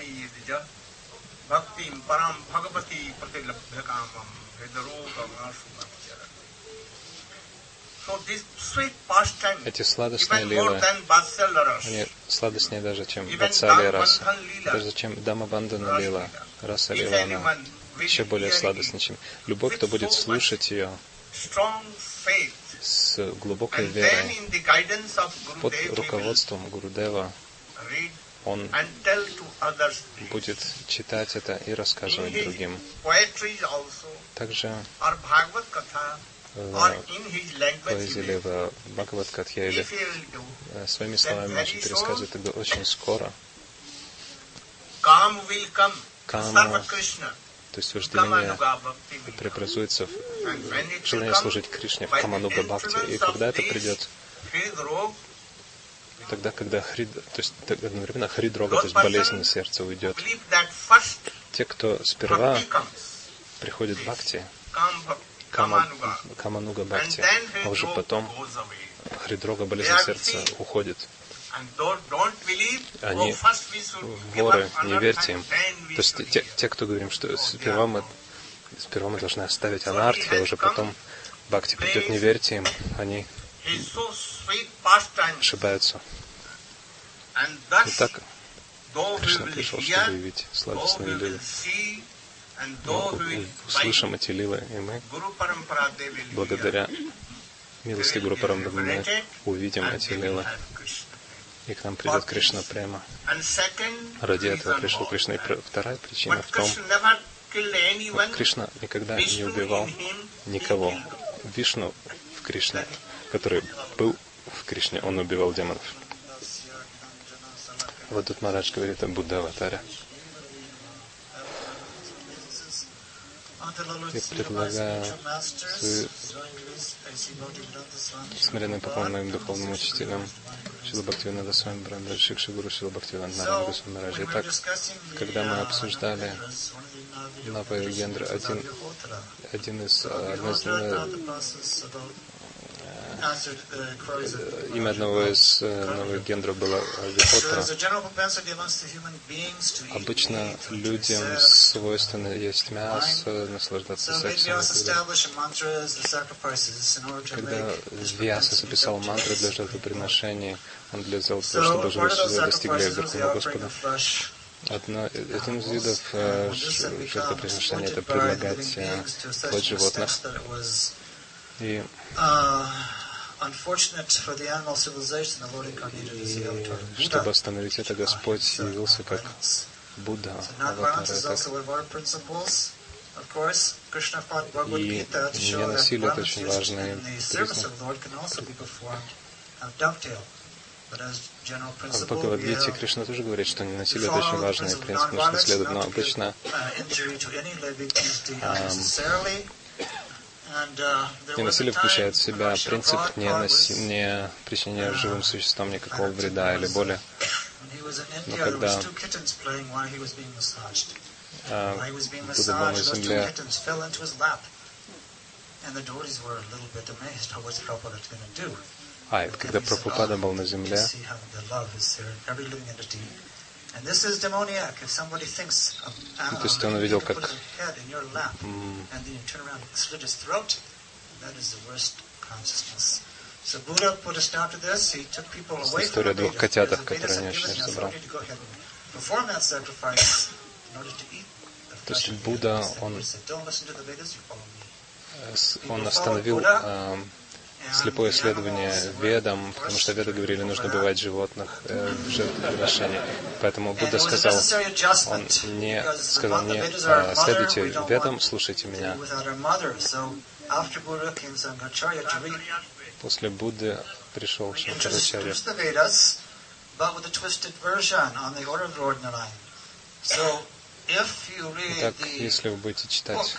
Эти сладостные лилы, они сладостнее даже, чем Ватсалия раса, даже чем Дамабандана лила, раса лила, она еще более сладостна, чем любой, кто будет слушать ее с глубокой верой, под руководством Гурудева, он будет читать это и рассказывать другим. Также в поэзии или в Бхагавад-катхе или своими словами можно пересказывать тогда очень скоро. Кама, то есть вожделение преобразуется в желание служить Кришне, в Камануга Бхакти. И когда это придет, тогда, когда хрид, то есть одновременно хридрога, то есть болезнь на сердце уйдет. Те, кто сперва приходит в Бхакти, Кама, Камануга Бхакти, а уже потом хридрога, болезнь сердца уходит. Они воры, не верьте им. То есть те, те кто говорим, что сперва мы, сперва мы должны оставить анархию, а уже потом Бхакти придет, не верьте им, они ошибаются. Итак, Кришна пришел, чтобы явить сладостные лилы. Мы услышим эти лилы, и мы, благодаря милости Гуру Парампары, мы увидим эти лилы. И к нам придет Кришна прямо. Ради этого пришел Кришна. И вторая причина в том, что Кришна никогда не убивал никого. Вишну в Кришне, который был в Кришне, он убивал демонов. Вот тут Марадж говорит о Будда аватаре. Я предлагаю смиренный поклон моим духовным учителям Шрила Бхактивинода Свами Прабхупады Шикши Гуру Шрила Бхактивинода Нараяна Госвами Мараджа. Итак, когда мы обсуждали Навая Гендра, один, один из, одно из имя одного из новых гендров было Вихотра. Обычно людям свойственно есть мясо, наслаждаться сексом. Когда, когда Вьяса записал мантры для жертвоприношений, он для того, чтобы живые существа достигли Верховного Господа. Одно, один из видов э, жертвоприношения — это предлагать э, плоть животных. И И чтобы остановить это, Господь явился как Будда, аватар. И не насилие — это очень важный признак. А в Бхагавад-гите Кришна тоже говорит, что не насилие — это очень важный принцип, нужно следовать, но обычно ненасилие включает в себя принцип не, наси... не причинения живым существам никакого вреда или боли. Но когда а, Будда был на земле, а, когда Прабхупада был на земле, то есть он увидел, как история о двух котятах, которые не очень разобрал. То есть Будда, он, он остановил э, слепое следование ведам, потому что веды говорили, нужно убивать животных э, в жертвоприношении. Поэтому Будда сказал, он не сказал, не э, следуйте ведам, слушайте меня. После Будды пришел Шанкарачарья. Итак, если вы будете читать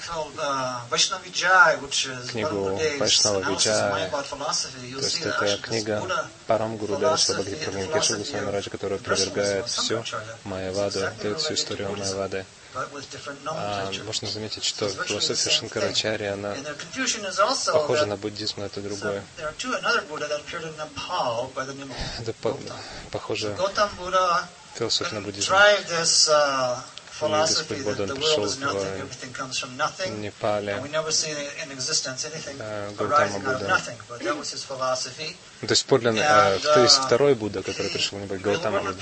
книгу Вайшнава Виджая, то есть это книга Парам Гурудева Шрила Бхактипрагьяна Кешава Госвами Мараджа, которая опровергает всю Майяваду, дает всю историю Майявады. А можно заметить, что философия Шанкарачарьи, она похожа на буддизм, но это другое. Это по- похоже философия на буддизм. И Господь Будда, он пришел в Непале, Гаутама Будда. То есть подлинно, а, то есть второй Будда, который пришел в Непале, Гаутама Будда.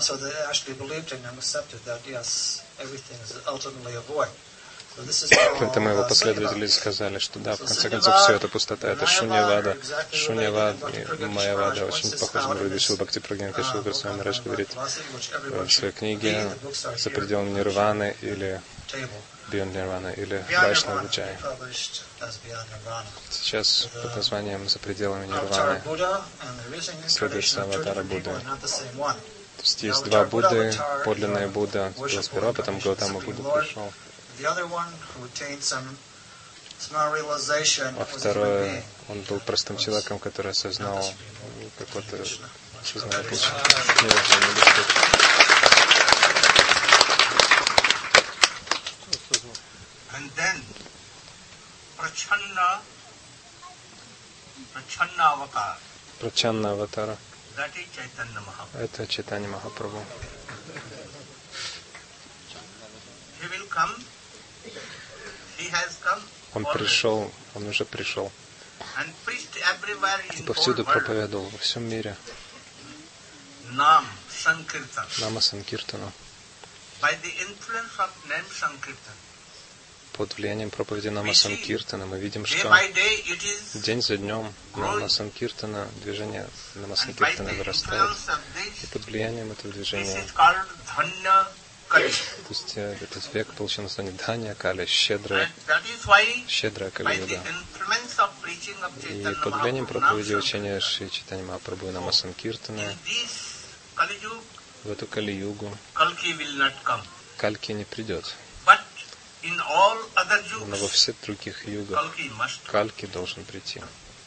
Поэтому его последователи сказали, что да, в конце концов, все это пустота, это Шуньявада. Шуньявада и Майявада очень похожи на друг друга. Бхактипрагьяна Кешава Госвами Марадж говорит в своей книге «За пределами Нирваны» или «Beyond Nirvana» или «Вайшнава Виджая». Сейчас под названием «За пределами Нирваны» следующая аватара Будды. То есть есть два Будды, подлинная Будда был сперва, потом Гаутама Будда пришел. А второе, он был простым человеком, который осознал какое-то осознал получение. Прачанна аватара. Это Чайтанья Махапрабху. Он пришел, он уже пришел. И повсюду проповедовал во всем мире. Нама Санкиртана. Под влиянием проповеди Нама Санкиртана мы видим, что день за днем Нама Санкиртана, движение Нама Санкиртана вырастает. И под влиянием этого движения, то есть этот век получил название Дханья Кали, щедрая, щедрая Кали-юга. И под влиянием проповеди учения Шри Чайтаньи Махапрабху и Нама Санкиртана в эту Кали-югу Кальки не придет. Но во всех других югах Кальки должен прийти.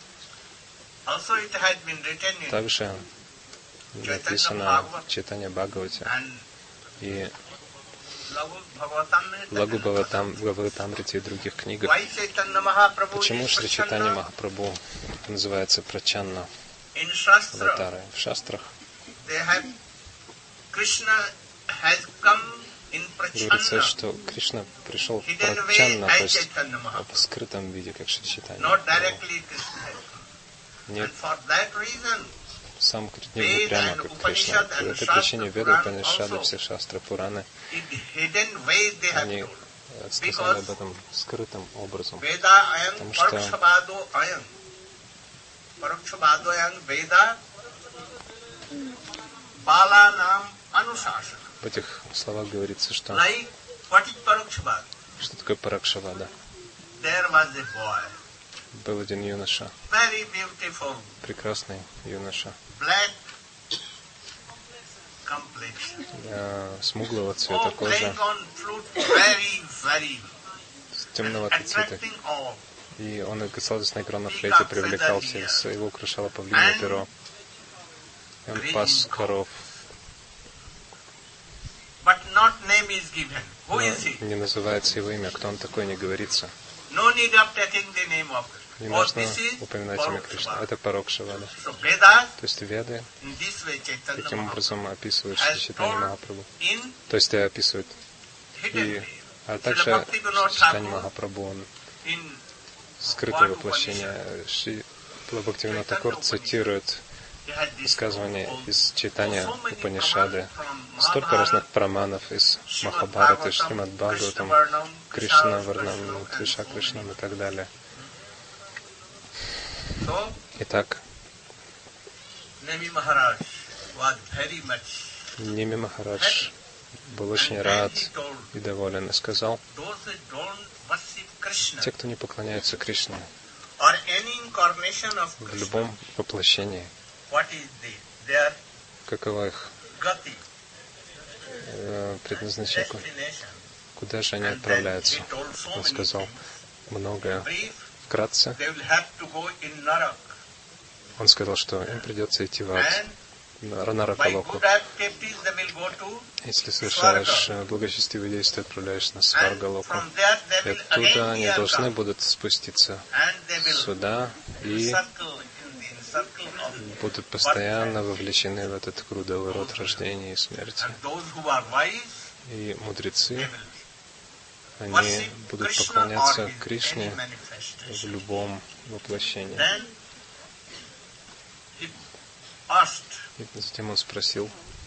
Также написано в Чайтанья Бхагавате и Лагу Бхагаватамрите и других книгах. Почему Шри Чайтанья Махапрабху называется Прачанна аватарой? В шастрах говорится, что Кришна пришел в Прачанна, то есть в скрытом виде, как Шри Чайтанья. Нет, сам не прямо как Кришна. По этой причине Веды, Панишады, все шастры, Пураны, они сказали об этом скрытым образом. Потому что в этих словах говорится, что что такое Паракшавада. Был один юноша, прекрасный юноша, смуглого цвета кожи, темного цвета. И он сладостной игрой на флейте привлекал всех, его украшало павлинье перо. И он пас коров. Но не называется его имя, кто он такой, не говорится. Не нужно упоминать имя Кришны. Это Паракшавада. То есть Веды таким образом описывают Шри Чайтанья Махапрабху. То есть описывают и, а также Шри Чайтанья Махапрабху, он скрытое воплощение. Шри Бхактивинода Тхакур цитирует высказывания из Чайтанья Упанишады, столько разных праманов из Махабхараты, Шримад Бхагаватам, Кришна Варнам, Твиша Кришнам и так далее. Итак, Ними Махарадж был очень рад и доволен и сказал: те, кто не поклоняется Кришне в любом воплощении, каково их э, предназначение, Куда же они отправляются? Он сказал многое. Вкратце, он сказал, что им придется идти в ад, на Наракалоку. Если совершаешь благочестивые действия, отправляешься на Сваргалоку. И оттуда они должны будут спуститься сюда и будут постоянно вовлечены в этот круговый род рождения и смерти. И мудрецы, они будут поклоняться Кришне в любом воплощении. И затем он спросил,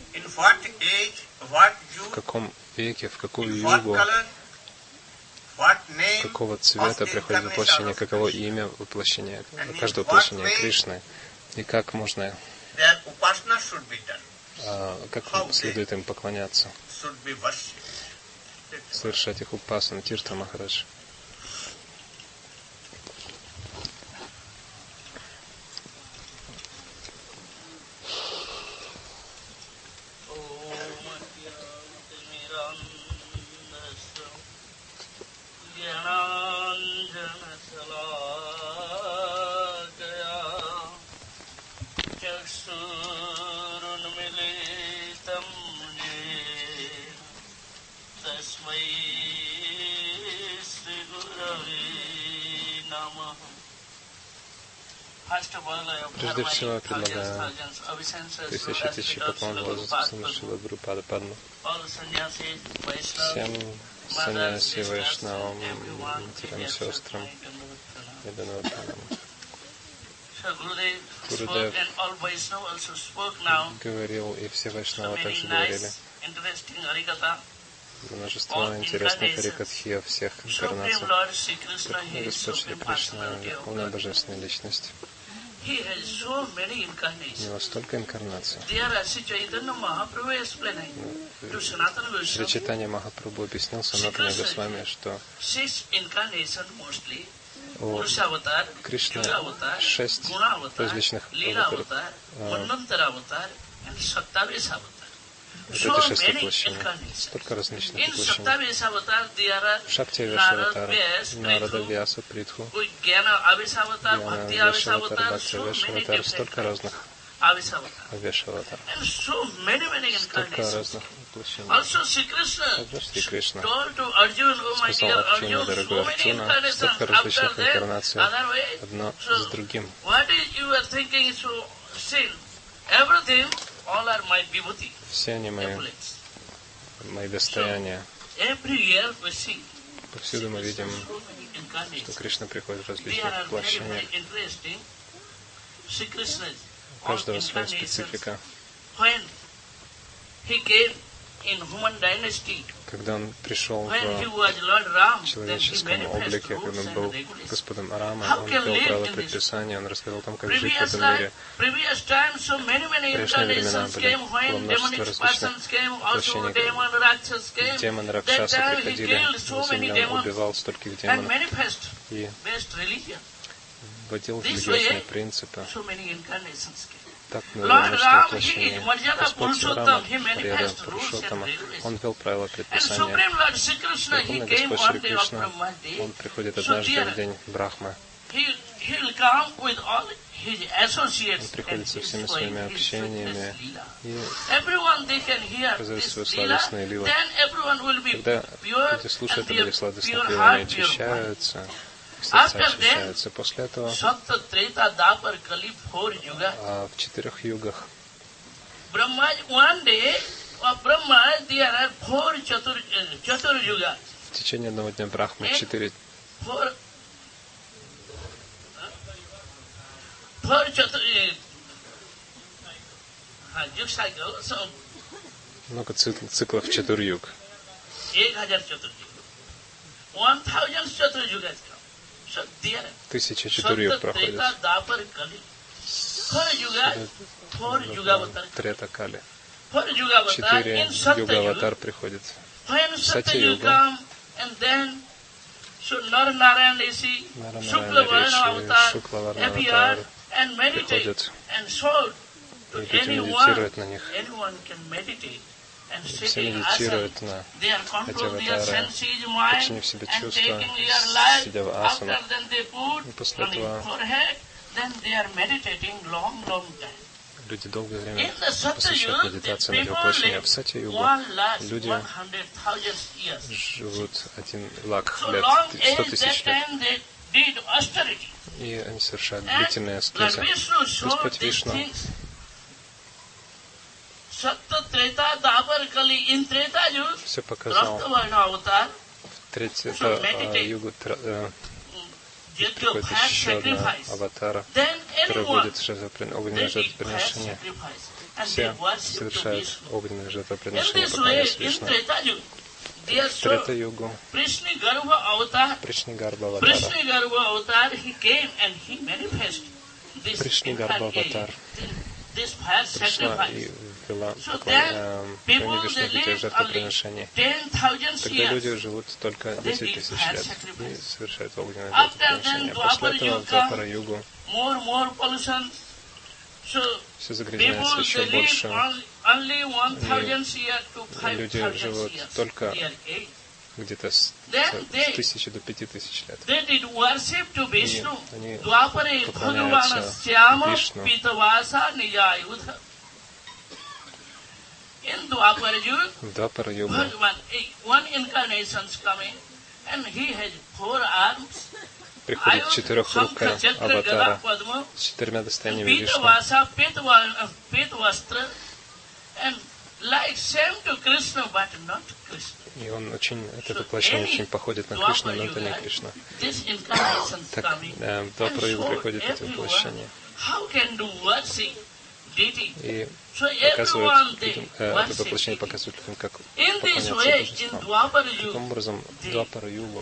в каком веке, в какую югу, какого цвета приходит воплощение, каково имя воплощения, каждого воплощения Кришны, и как можно, а, как следует им поклоняться, совершать их упасану, Тирта Махарадж. Прежде всего, я предлагаю тысячи тысячи поклон возрасту Шрила Гурупада Падму, всем саньяси, вайшнавам, матерям, сестрам, Яданаватанам. Гурудев говорил, и все вайшнавы также говорили. Множество интересных харикатхи о всех инкарнациях. Верховный Господь Шри Кришна, Верховная Божественная Личность. У него столько инкарнаций. Шри Чайтанья Махапрабху объяснил Санатане Госвами, что у Кришны шесть различных аватаров. Это шесть воплощений. Столько различных воплощений. Шакти Вешаватара, Нарада Вьяса Притху, Гьяна Вешаватара, Бхакти Вешаватара, столько разных Вешаватар. Столько разных воплощений. Также Шри Кришна сказал Арджуне, дорогой Арджуна, столько различных инкарнаций, одно с другим. Все они мои, мои достояния. Повсюду мы видим, что Кришна приходит в различных воплощениях. У каждого своя специфика. Когда он пришел в человеческом облике, когда он был Господом Рама, он вел правила предписания, он рассказал там, как жить в этом мире. В прежние времена были, было множество различных воплощений. Демоны Ракшасы приходили на землю, он убивал стольких демонов и вводил религиозные принципы. Так множество воплощений. Господь Рама, Рьяда Пурушоттама, он вел правила предписания. Верховный Господь Шри Кришна, он приходит однажды в день Брахмы. Он приходит со всеми своими общениями и показывает свои сладостные лилы. Когда люди слушают об этих сладостных лилах, они очищаются, сердца очищаются. После этого а в четырех югах в течение одного дня Брахмы четыре много цикл, циклов чатур-юг. Тысяча чатур-юг проходит. Трета Кали. Четыре юга-аватар приходит. Сати-юга. Нараяна Риши, Шукла-Варна-аватар приходят, и люди медитируют на них. все медитируют на эти аватары, подчинив себе чувства, сидя в асанах. И после этого люди долгое время посвящают медитации на воплощение. В Сатья-югу люди живут один лак лет, сто тысяч лет. И они совершают длительные аскезы. Господь Вишну все показал. В третьей югу приходит еще одна аватара, которая будет огненное жертвоприношение. Все совершают огненное жертвоприношение, поклоняясь Вишну. В Трета-югу Пришнигарба аватара. Пришнигарба аватар пришла и вела поклонение Вишну в жертвоприношений. Тогда люди живут только десять тысяч лет и совершают огненное жертвоприношение. После этого в Двапара-югу все загрязняется еще больше. И люди живут только где-то с, с тысячи до пяти тысяч лет. И они поклоняются Вишну. В Двапара-югу приходит четырехрукая аватара с четырьмя достояниями Вишну. И он очень, это воплощение очень походит на Кришну, но это не Кришна. Так, да, в Двапара-югу приходит это воплощение. И показывает людям, э, это воплощение показывает людям, как поклоняться божествам. Таким образом, в Двапара-югу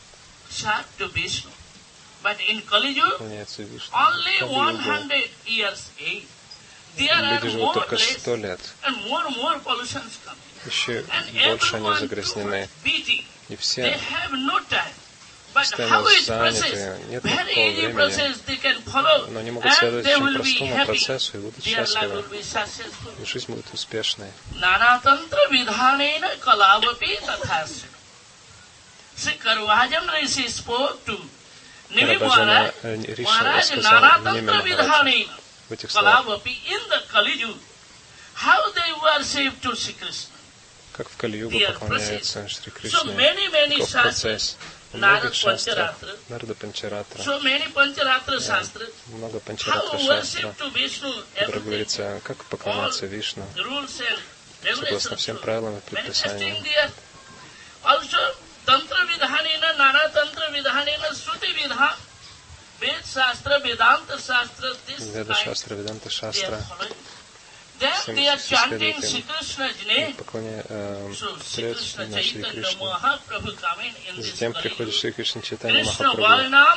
поклоняется Вишну. Люди живут только сто лет. Еще больше они загрязнены. И все постоянно заняты, нет никакого времени, но они могут следовать очень простому процессу и будут счастливы. И жизнь будет успешной. Карабаджана Риши рассказал Ниме Махараджи в этих словах, как в Кали-югу поклоняются Шри Кришне, каков процесс. В многих шастрах, Нарда Панчаратра, много Панчаратра шастра, который говорится, как поклоняться Вишну, согласно всем правилам и предписаниям. Веда шастра, Веданта шастра, всем исследователям поклоняются на Шри Кришну. Затем приходит Шри Кришна Чайтанья Махапрабху.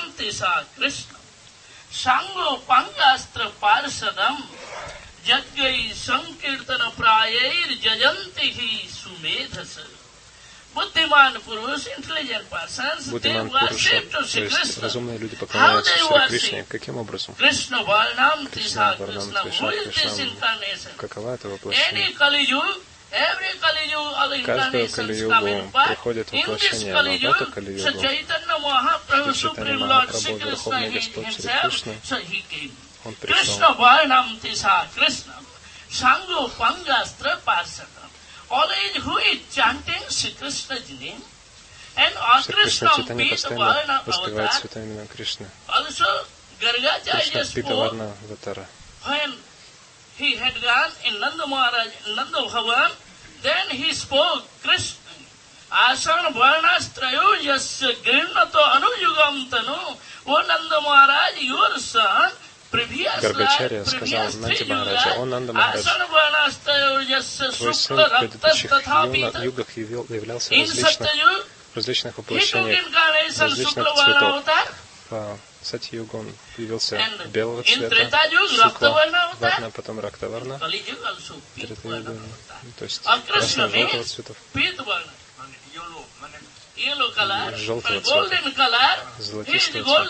Буддиман Пуруша, то есть разумные люди поклоняются Шри Кришне. Каким образом? Кришна Варнам Триша Кришнам. Какова это воплощение? Каждую Кали-югу приходит воплощение, но в эту Кали-югу Шри Чайтанья Махапрабху, Верховный Господь Шри Кришна, Он пришел. Always who is chanting Shri Krishna's name, and all Krishna beat Varna Avatar. Also, Gargacharya spoke when he had gone in Nanda Maharaj, Nanda Bhavan, then he spoke Krishna. Asana Varnas Trayojas Grinnato Anuyugam Tanu, O Nanda Maharaj, your son, Гаргачарья сказал Нанди Махараджа: «О Нанда Махарадж, твой сын в предыдущих югах являлся различных, в различных воплощениях, различных цветов. В Сати-югу он появился белого цвета, Шукла, Варна, потом Рактаварна, Трета-югу, то есть красно-желтого цветов, желтого цвета, золотистого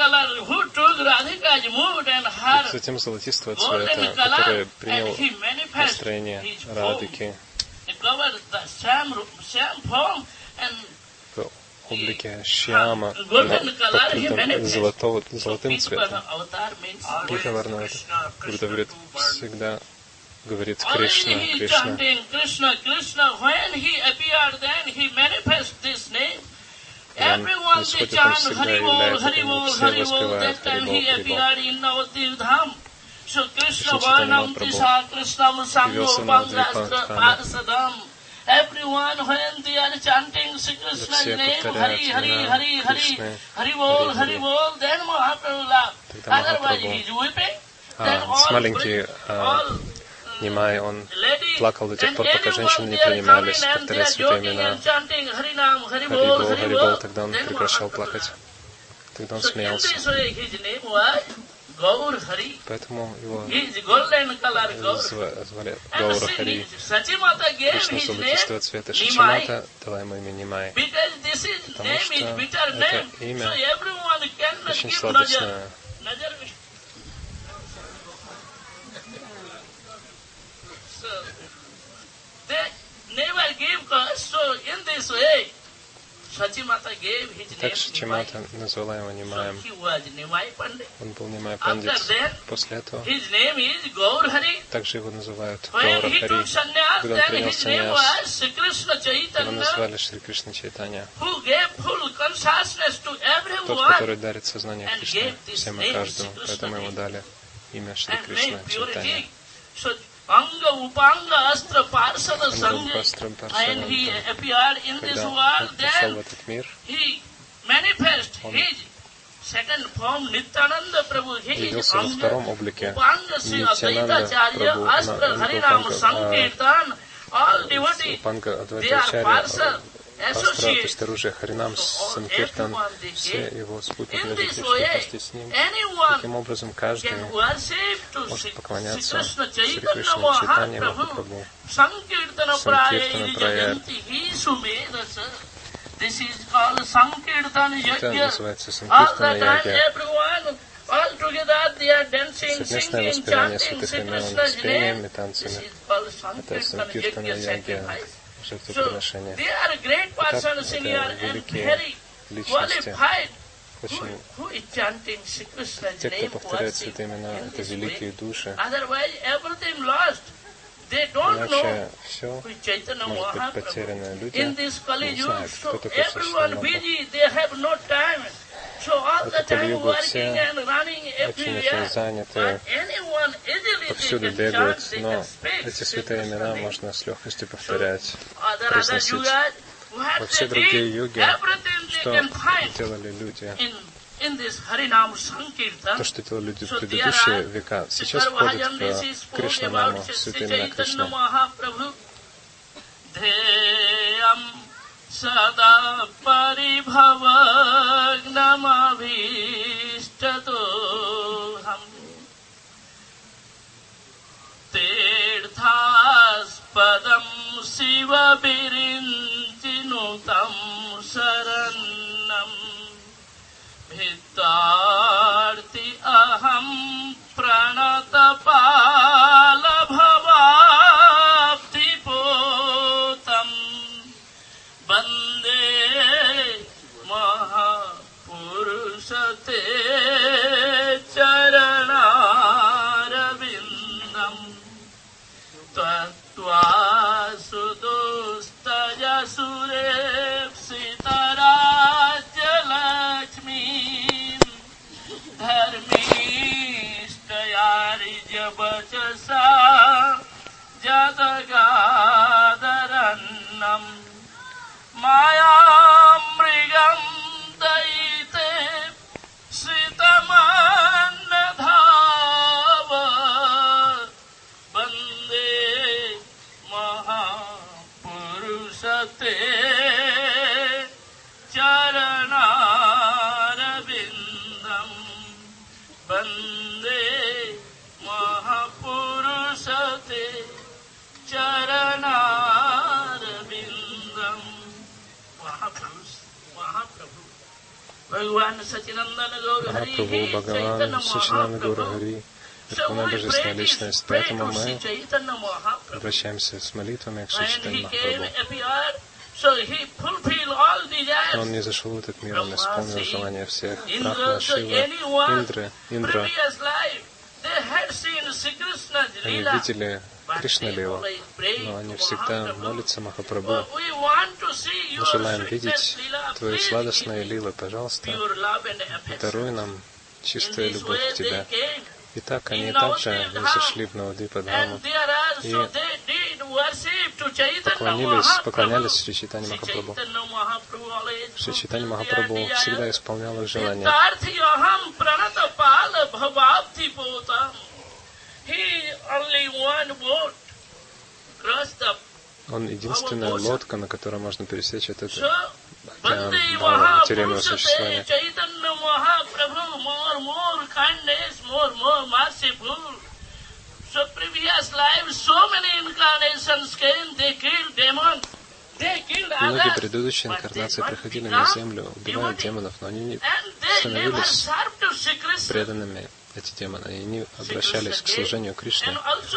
цвета, затем золотистого цвета, который принял настроение Радхики, в облике Шьяма, покрытым золотого, золотым цветом. Гита Варна, когда говорит, всегда говорит Кришна, Кришна. Он исходит, он всегда является, ему все воспевают Харибол, Харибол. Кришна Чайтанья Махапрабху явился на Двипадхаме. Everyone, when they are chanting Shri Krishna's name, Hari, Hari, Hari, Hari, Hari Bol, Hari Bol, then Mahaprabhu laughed. Otherwise he is weeping. Then all, маленький all Нимай, он плакал до тех пор, пока женщины не принимались повторять святые имена. Харибол, Харибол, тогда он прекращал плакать. Тогда он смеялся. Поэтому его звали Гаура Хари. Кришна золотистого цвета. Шачимата дала ему имя Нимай. Потому что это имя очень сладостное. Так Шачимата назвала его Нимаем. Он был Нимай Пандит. После этого также его называют Гаура Хари. Когда он принял саньяс, его назвали Шри Кришна Чайтанья. Тот, который дарит сознание Кришны всем и каждому. Поэтому ему дали имя Шри Кришна Чайтанья. Anga Upanga Astra Parsada Sangha, and he appeared in this world, then he manifested his second form Nityananda Prabhu. He is Anga Upanga Sri Advaita Acharya Astra Harinam Sankirtan. All devotees, they are Parsa associates. То есть Харинам Санкиртан, все его спутники вместе с ним. Таким образом, каждый может поклоняться Шри Кришне Чайтанье Махапрабху. Санкиртана Праяр. Это называется Санкиртана Ягья. Совместное воспевание святых имен с пением и танцами. Это Санкиртана Ягья. Жертвоприношения. Итак, это великие личности, очень, те, кто повторяет святые имена, это великие души. Иначе все может быть потеряно. Люди не знают, кто такой Шри В эту Кали-югу все очень-очень заняты, повсюду бегают, но эти святые имена можно с легкостью повторять, произносить. Во все другие юги, что делали люди, то, что делали люди в предыдущие века, сейчас входит в Кришна-наму, святые имена Кришны. Сада парибхавагнамавиштатохам тиртхаспадам сивабиринтинутам сараннам бхиттарти ахам пранатапалабхавабдипотам Bande Mahapurusate Charanarabindam Tattva Sudustaya Surep Sitarajya Lakshmi Dharmishtayarija Bachasa Jatagadarannam Mayamrigam daite sitamanadhava Bande Mahapurusate Charanarabindam Bande Mahapurusate Charanarabindam Бхагаван Сачинандана Гаура Хари, Бхагаван Сачинандана Гаура Хари, Верховная Божественная Личность. Поэтому мы обращаемся с молитвами к Шри Чайтанье Махапрабху. Он не зашел в этот мир, он исполнил желания всех. Брахма, Шива, Индра, Индра. Они видели Кришна Лилу, но они всегда молятся Махапрабху. Мы желаем видеть Твои сладостные лилы, пожалуйста, даруй нам чистую любовь к Тебе. Итак, они также зашли в Навадвипа-дхаму и поклонились, поклонялись Шри Чайтанье Махапрабху. Шри Чайтанье Махапрабху всегда исполнял их желания. Он единственная лодка, на которой можно пересечь этот океан материального существования. Многие предыдущие инкарнации приходили на землю, убивали демонов, но они не становились преданными, эти демоны, они не обращались к служению Кришне.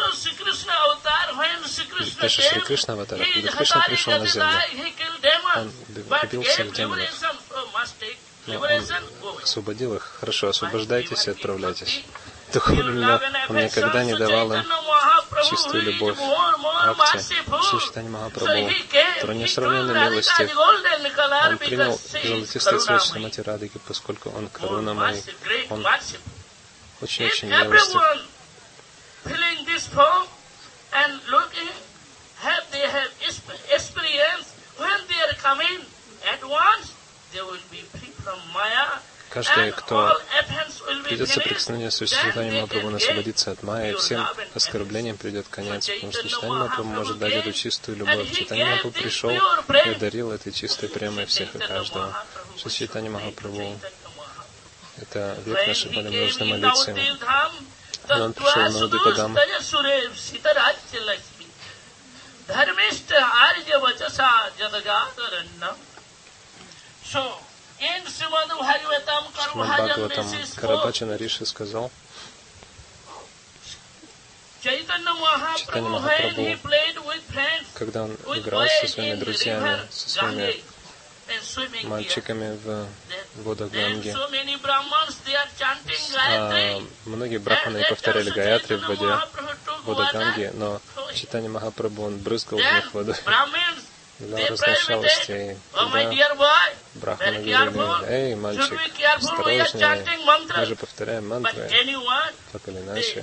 И даже Шри Кришна Аватар, когда Кришна пришел на землю, он убил всех демонов, но он освободил их. Хорошо, освобождайтесь и отправляйтесь. Духовно он никогда не давал им чистую любовь, акти, Шри Чайтанье Махапрабху, который несравненной милости. Он принял золотистый цвет Шримати Радхики, поскольку он карунамай, он очень-очень милостив. Каждый, кто придет в соприкосновение с Шри Чайтанье Махапрабху, он освободится от майя, и всем оскорблениям придет конец, потому что Чайтанье Махапрабху может дать эту чистую любовь. Чайтанье Махапрабху пришел и дарил этой чистой премой всех и каждого. Шри Чайтанье Махапрабху — это век нашей боли, мы нужно молиться ему. И он пришел на Навадвипа-дхаму. Шримад Бхагаватам Карабачана Риши сказал, Чайтанье Махапрабху, когда он играл со своими друзьями, со своими мальчиками в водах Ганги, а многие брахманы повторяли Гаятри в воде вода Ганги, но Чайтанье Махапрабху, он брызгал в них водой для разношалости. И тогда брахманы говорили: эй, мальчик, осторожнее, мы же повторяем мантры, так или иначе.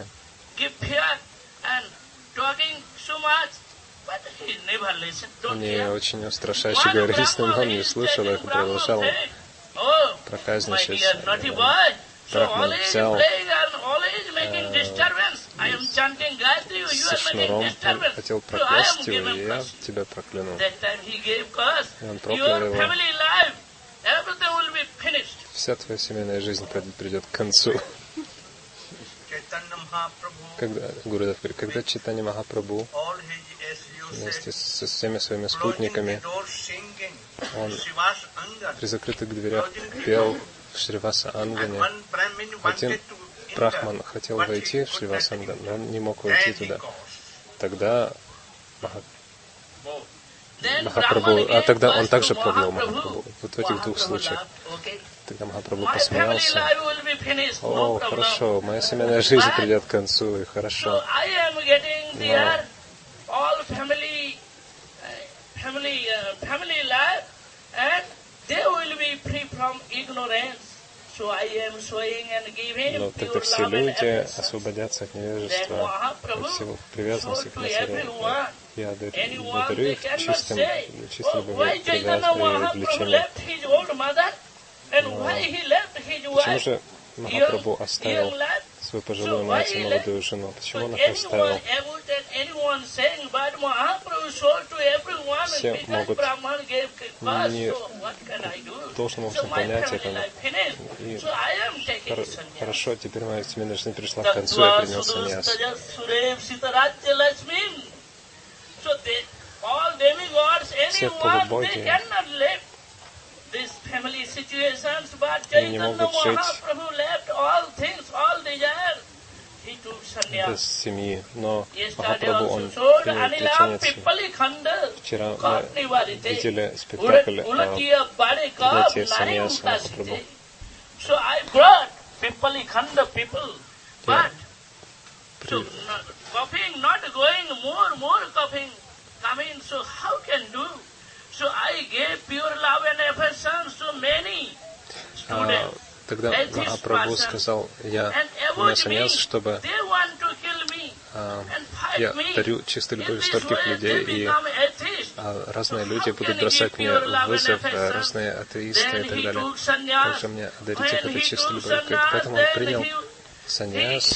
Они очень устрашающе говорили с ним, он не слышал их и продолжал проказничать. Брахман взял э, со шнуром, он хотел проклясть его, и я тебя прокляну. И он проклял его. Вся твоя семейная жизнь придет к концу. Когда, Гурудев говорит, когда Чайтанье Махапрабху вместе со всеми своими спутниками, он при закрытых дверях пел в Шриваса Ангане. Один брахман хотел войти в Шриваса Анган, но он не мог войти туда. Тогда Маха... Махапрабху, а тогда он также проклял Махапрабху. Вот в этих двух случаях. Тогда Махапрабху посмеялся. О, хорошо, моя семейная жизнь придет к концу, и хорошо. Но но тогда все люди освободятся от невежества, от всего привязанности к материи. Я дарю их чистым, чистой любовью, предательством и влечением. Но почему же Махапрабху оставил свою пожилую мать и молодую жену? Почему он их оставил? Все могут не должным образом понять это. И хорошо, теперь моя семейная жизнь пришла к концу, я принял саньяс. Все полубоги, они не могут жить без семьи, но Махапрабху, он принял отречение. Вчера мы видели спектакль о принятии саньяса Махапрабху. Я So, coughing, not going, more, more coughing coming, so how can do? So I gave pure love and affection so many students. Тогда Махапрабху сказал, я принял саньяс, чтобы а, я дарю чистую любовь стольких людей, и а, разные люди будут бросать мне вызов, а, разные атеисты и так далее. Также мне дарите эту чистую любовь. Поэтому он принял саньяс.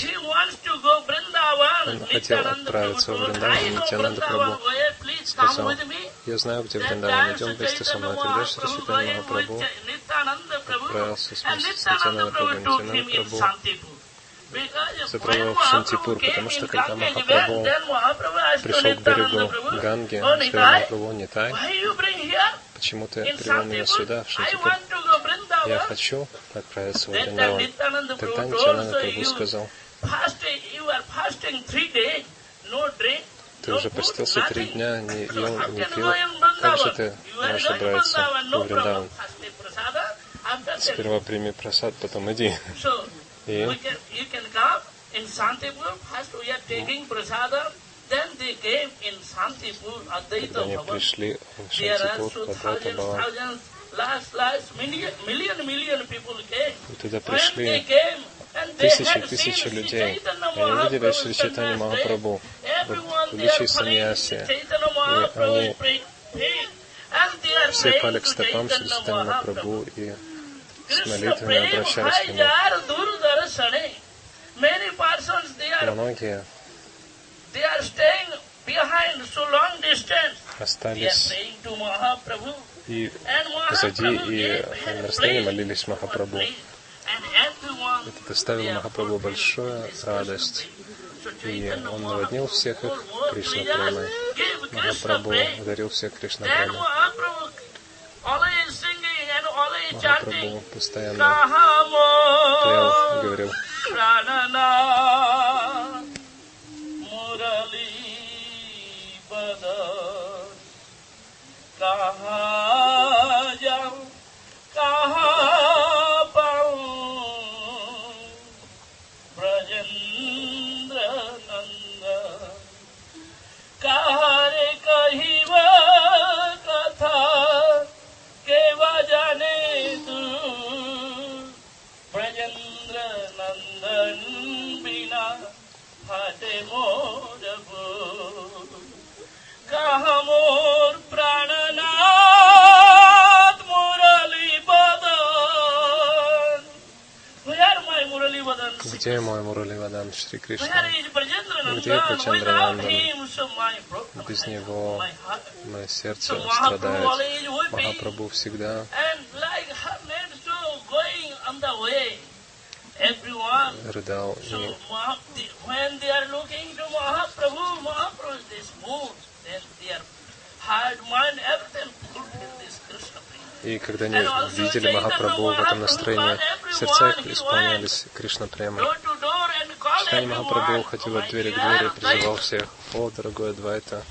Он хотел отправиться в Вриндаван, Нитьянанда Прабху сказал, я знаю, где Вриндаван, идем вместе со мной. Тогда Шри Чайтанья Махапрабху отправился вместе с Нитьянанда Прабху. Нитьянанда Прабху заправил в Шантипур, потому что когда Махапрабху пришел к берегу Ганги, сказал Махапрабху, Нитай, почему ты привел меня сюда, в Шантипур? Я хочу отправиться в Вриндаван. Тогда Нитьянанда Прабху сказал, ты уже постился три дня, не ел, не пил. Как же ты можешь отправиться в Вриндаван? Сперва прими прасад, потом иди. И когда они пришли в Шантипур, Адвайта Бхаван, и туда пришли тысячи и тысячи людей. И они увидели Шри Чайтанью Махапрабху в обличии саньяси. И они все пали к стопам Шри Чайтаньи Махапрабху и с молитвами обращались к нему. Многие остались и позади, и на расстоянии молились Махапрабху. Это доставило Махапрабху большую радость. И он наводнил всех их Кришна Премой. Махапрабху одарил всех Кришна Премой. Махапрабху постоянно пел, говорил, где мой Мураливадан, Шри Кришна? Где Брачандранандан? Без него мое сердце страдает. Махапрабху всегда рыдал. И когда они видели Махапрабху в этом настроении, сердца их исполнялись Кришна Премой. Чайтанья Махапрабху ходил от двери к двери и призывал всех: «О, дорогой Адвайта,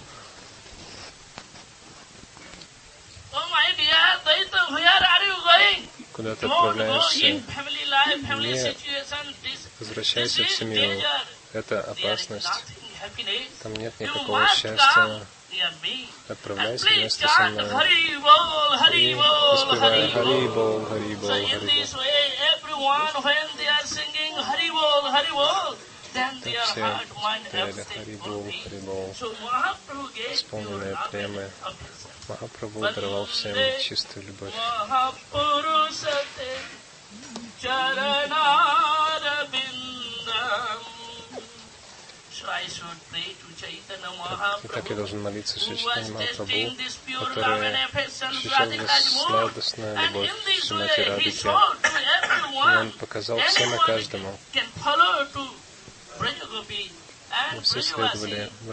куда ты отправляешься? Не возвращайся в семью. Это опасность. Там нет никакого счастья. Отправляйся вместе со мной». И воспевая Хари Бол, Хари Бол, Хари Бол. Так все пели Хари Бол, Хари Бол, исполненные премы. Махапрабху даровал всем чистую любовь. И так я должен молиться Шри Чайтанье Махапрабху, который ощущал сладостную любовь Шримати Радхики. И он показал всем и каждому. Мы все следовали в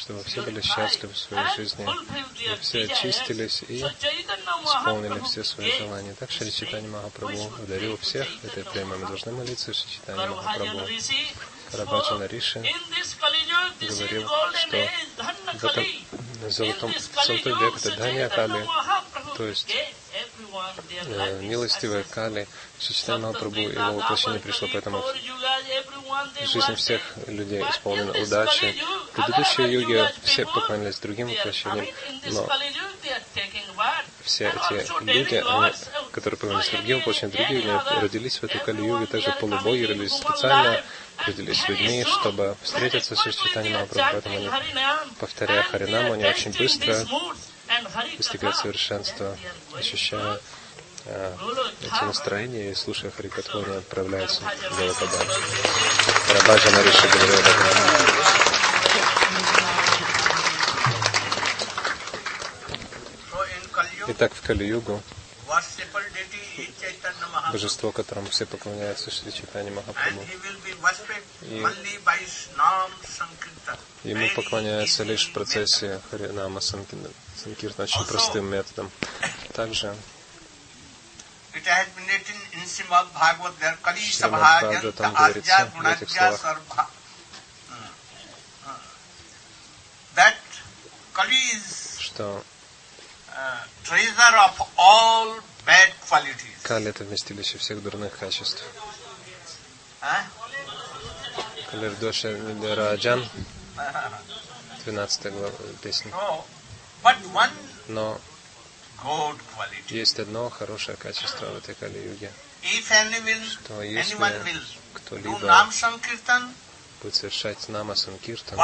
чтобы все были счастливы в своей жизни, и все очистились и исполнили все свои желания. Так Шри Чайтанья Махапрабху одарил всех этой премией. Мы должны молиться Шри Чайтанья Махапрабху. Карабхаджана Риши говорил, что в этом золотом, золотой век это Дханья Кали, то есть э, милостивая Кали. Шри Чайтанья Махапрабху, его воплощение пришло, поэтому жизнь всех людей исполнена удачей. В предыдущей юге все поклонялись другим воплощениям, но все эти люди, они, которые поклонялись другим воплощениям, другие люди родились в этой Кали-юге, также полубоги родились специально, родились людьми, чтобы встретиться с Шри Чайтаньей Махапрабху, поэтому они, повторяя Харинаму, они очень быстро достигают совершенства, ощущая э, эти настроения и слушая Харикатху, они отправляются в Галокадан. Карабхаджана Риши говорил об этом. Итак, в Кали-югу божество, которому все поклоняются, Шри Чайтанья Махапрабху, и ему поклоняются лишь в процессе Харинама Санкиртана очень простым методом. Также Шримад Бхагаватам говорится в этих словах, что Кали — это вместилище всех дурных качеств. Калирдоша Раджан, двенадцатая глава песни. Но есть одно хорошее качество в этой Кали-юге, что если кто-либо будет совершать Нама Санкиртан,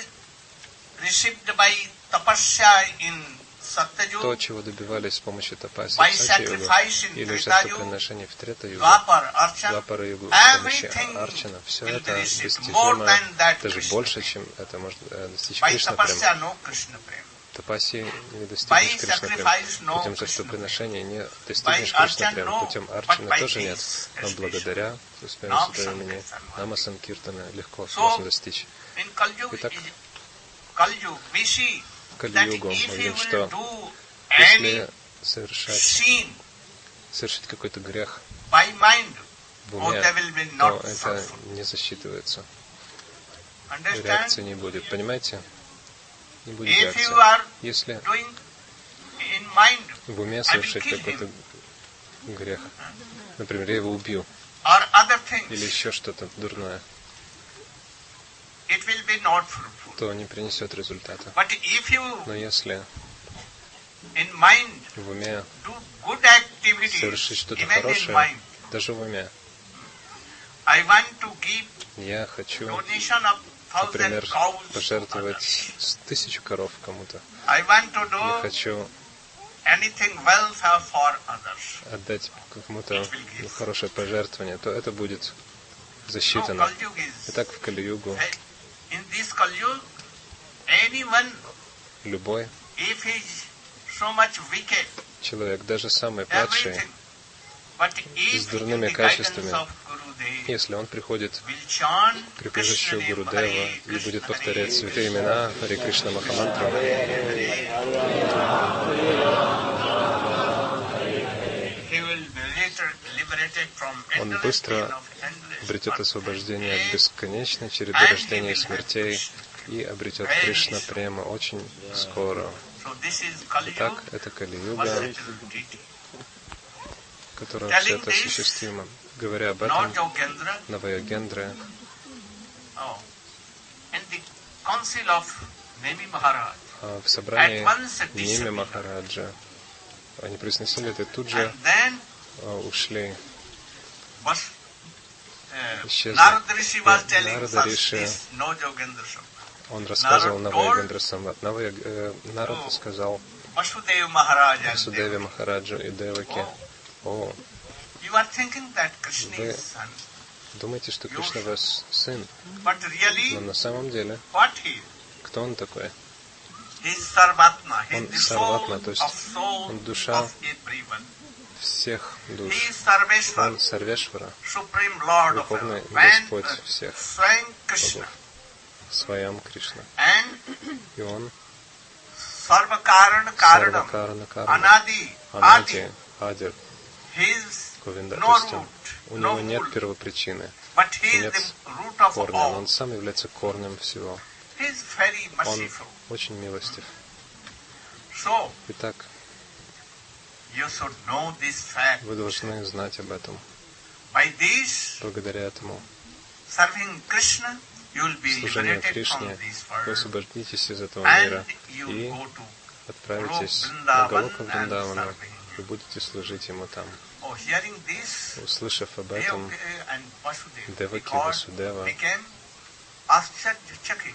то, чего добивались с помощью тапаси в Сатья-югу или жертвоприношений в Трета-югу, Двапара-югу, с помощью Арчана, все это достижимо, даже больше, чем это может достичь Кришна-према. Тапаси не достигнешь Кришна-према. Путем жертвоприношения не достигнешь Кришна-према. Путем Арчана тоже нет. Но благодаря успеху святого имени Нама Санкиртана легко можно достичь. Итак, Кали-югу мы видим, что если совершать, совершить какой-то грех в уме, то это не засчитывается. Реакции не будет. Понимаете? Не будет реакции. Если в уме совершить какой-то грех, например, я его убил, или еще что-то дурное, то не принесет результата. Но если в уме совершить что-то хорошее, даже в уме, я хочу, например, пожертвовать тысячу коров кому-то, я хочу отдать кому-то хорошее пожертвование, то это будет засчитано. Итак, в Кали-югу любой человек, даже самый падший, с дурными качествами, если он приходит к прибежищу Гурудева и будет повторять святые имена Харе Кришна Махамантру, он быстро обретет освобождение от бесконечной череды рождений и смертей и обретет Кришна према очень скоро. Итак, это Кали-юга, в котором все это осуществимо. Говоря об этом, Навайогендра в собрании Неми Махараджа они произносили это, тут же ушли, исчезли. Нарада Риши, он рассказывал Навайогендра Самват. Нарада сказал Васудеве Махараджу и Деваке: о, вы думаете, что Кришна ваш сын, но на самом деле, кто он такой? Он Сарватма, то есть он душа всех душ. Он Сарвешвара, Верховный Господь всех богов. Своям Кришна. И Он Sarva Karana Karanam, Anadi, Анади, Ади, His Говинда. no То есть root, у no него нет full, первопричины, but He is нет the root of корня, но all. Он сам является корнем всего. He is very Он merciful. очень милостив. So, Итак, you should know this fact. вы должны знать об этом. By this, Благодаря этому serving Krishna, you will be служению liberated from Кришне this вы world, освободитесь из этого and мира you и will go to отправитесь Golok на Галока Vrindavan and Вриндавана serving Him. и будете служить Ему там. Oh, hearing this, Услышав об этом, Devaki and Vasudeva Деваки и because Васудева, became Ascharya-chakit,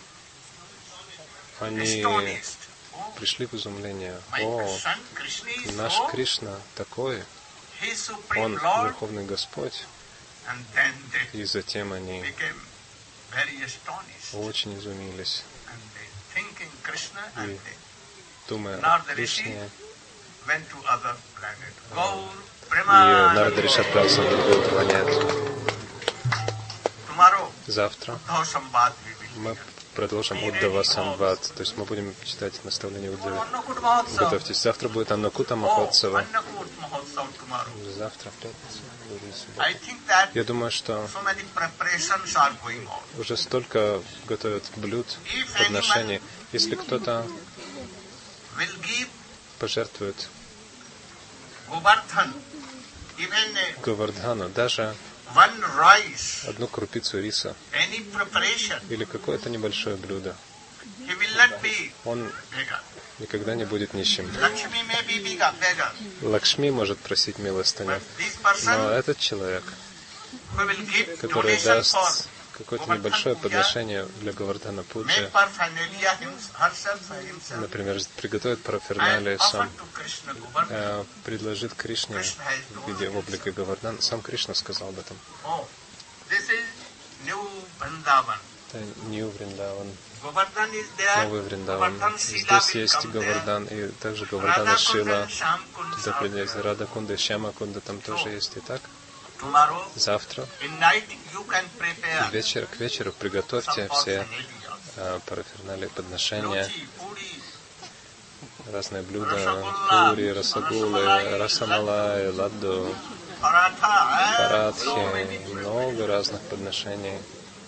они astonished. Oh, пришли в изумление. my О, son Krishna is наш so, Кришна такой, He is Supreme Он Lord, Верховный Господь. and then they И затем они became very astonished, очень изумились, and they thinking Krishna, and И they думая о Narada Rishi Кришне. went to other planet. Gaur, И Brahma, Нарада Риши отправился на другую планету. tomorrow, Завтра Uddhava Sambad we will мы hear. продолжим Уддава Самвад, то есть мы будем читать наставление Уддавы. Annakut Mahotsav. Готовьтесь, завтра будет Аннакута Oh, Махотсава. Annakut Mahotsav tomorrow. Завтра, в пятницу, или в I субботу. think that Я думаю, что so many preparations are going on. уже столько готовят блюд, If подношений. anyone Если кто-то will give пожертвует Govardhan, even uh, Говардхану, даже one rice, одну крупицу риса any preparation, или какое-то небольшое блюдо, he will not be он beggar. никогда не будет нищим. Lakshmi may be beggar, beggar. Лакшми может просить милостыню, But this но person этот человек, who will give который donation даст for какое-то небольшое подношение для Говардхана make Пуджи, paraphernalia him, herself or himself, например, приготовит and параферналию offer сам, to Krishna Govardhan. э, предложит Кришне Krishna has в виде told облика Говардхана. Сам Кришна сказал об этом. Oh, this is new Vrindavan. Это Нью Вриндаван, Govardhan is there. новый Вриндаван. Govardhan Sila Здесь will есть come there. Говардан, и также Говардана Radha Шила. Kunda, Sham Kunda Туда are придется there. Рада Кунда, Шяма Кунда, там тоже есть. Итак, Tomorrow, завтра, in night, you can prepare вечер к вечеру some приготовьте все paraphernalia. э, параферналии, подношения, Luchi, puri, разные блюда, Расагулла, пури, расагулы, расамалай, ладду, paratha, eh? парадхи, So many food. много разных подношений.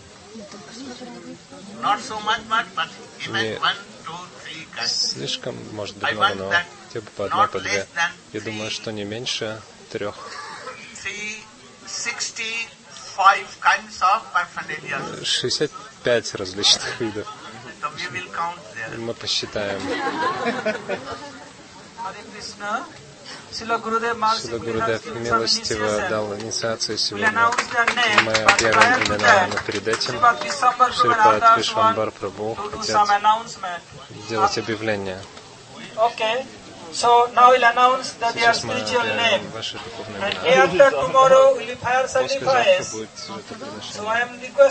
Not so much, much, but even Не one, two, three can. слишком, может быть, I много, want но that хотя бы по одной, not по две. less than Я думаю, что не меньше трех. three sixty-five kinds of paraphernalia. шестьдесят пять различных видов. So we will count there. Мы посчитаем. Hare Krishna. Srila Gurudev Mahasi Шила will Гурудев have some милостиво initiation. дал инициацию We'll сегодня. announce their name, Мы but объявим prior to имена, но that, перед этим Sripad Vishwambar Prabhu and Шрипад others Вишвамбар want Прабху to do хотят some announcement. сделать объявление. Okay. So now we'll announce that their Сейчас мы spiritual name. объявим ваши духовные And имена. after tomorrow we'll be fire После завтра sacrifice. будет So жертвоприношение. I am requesting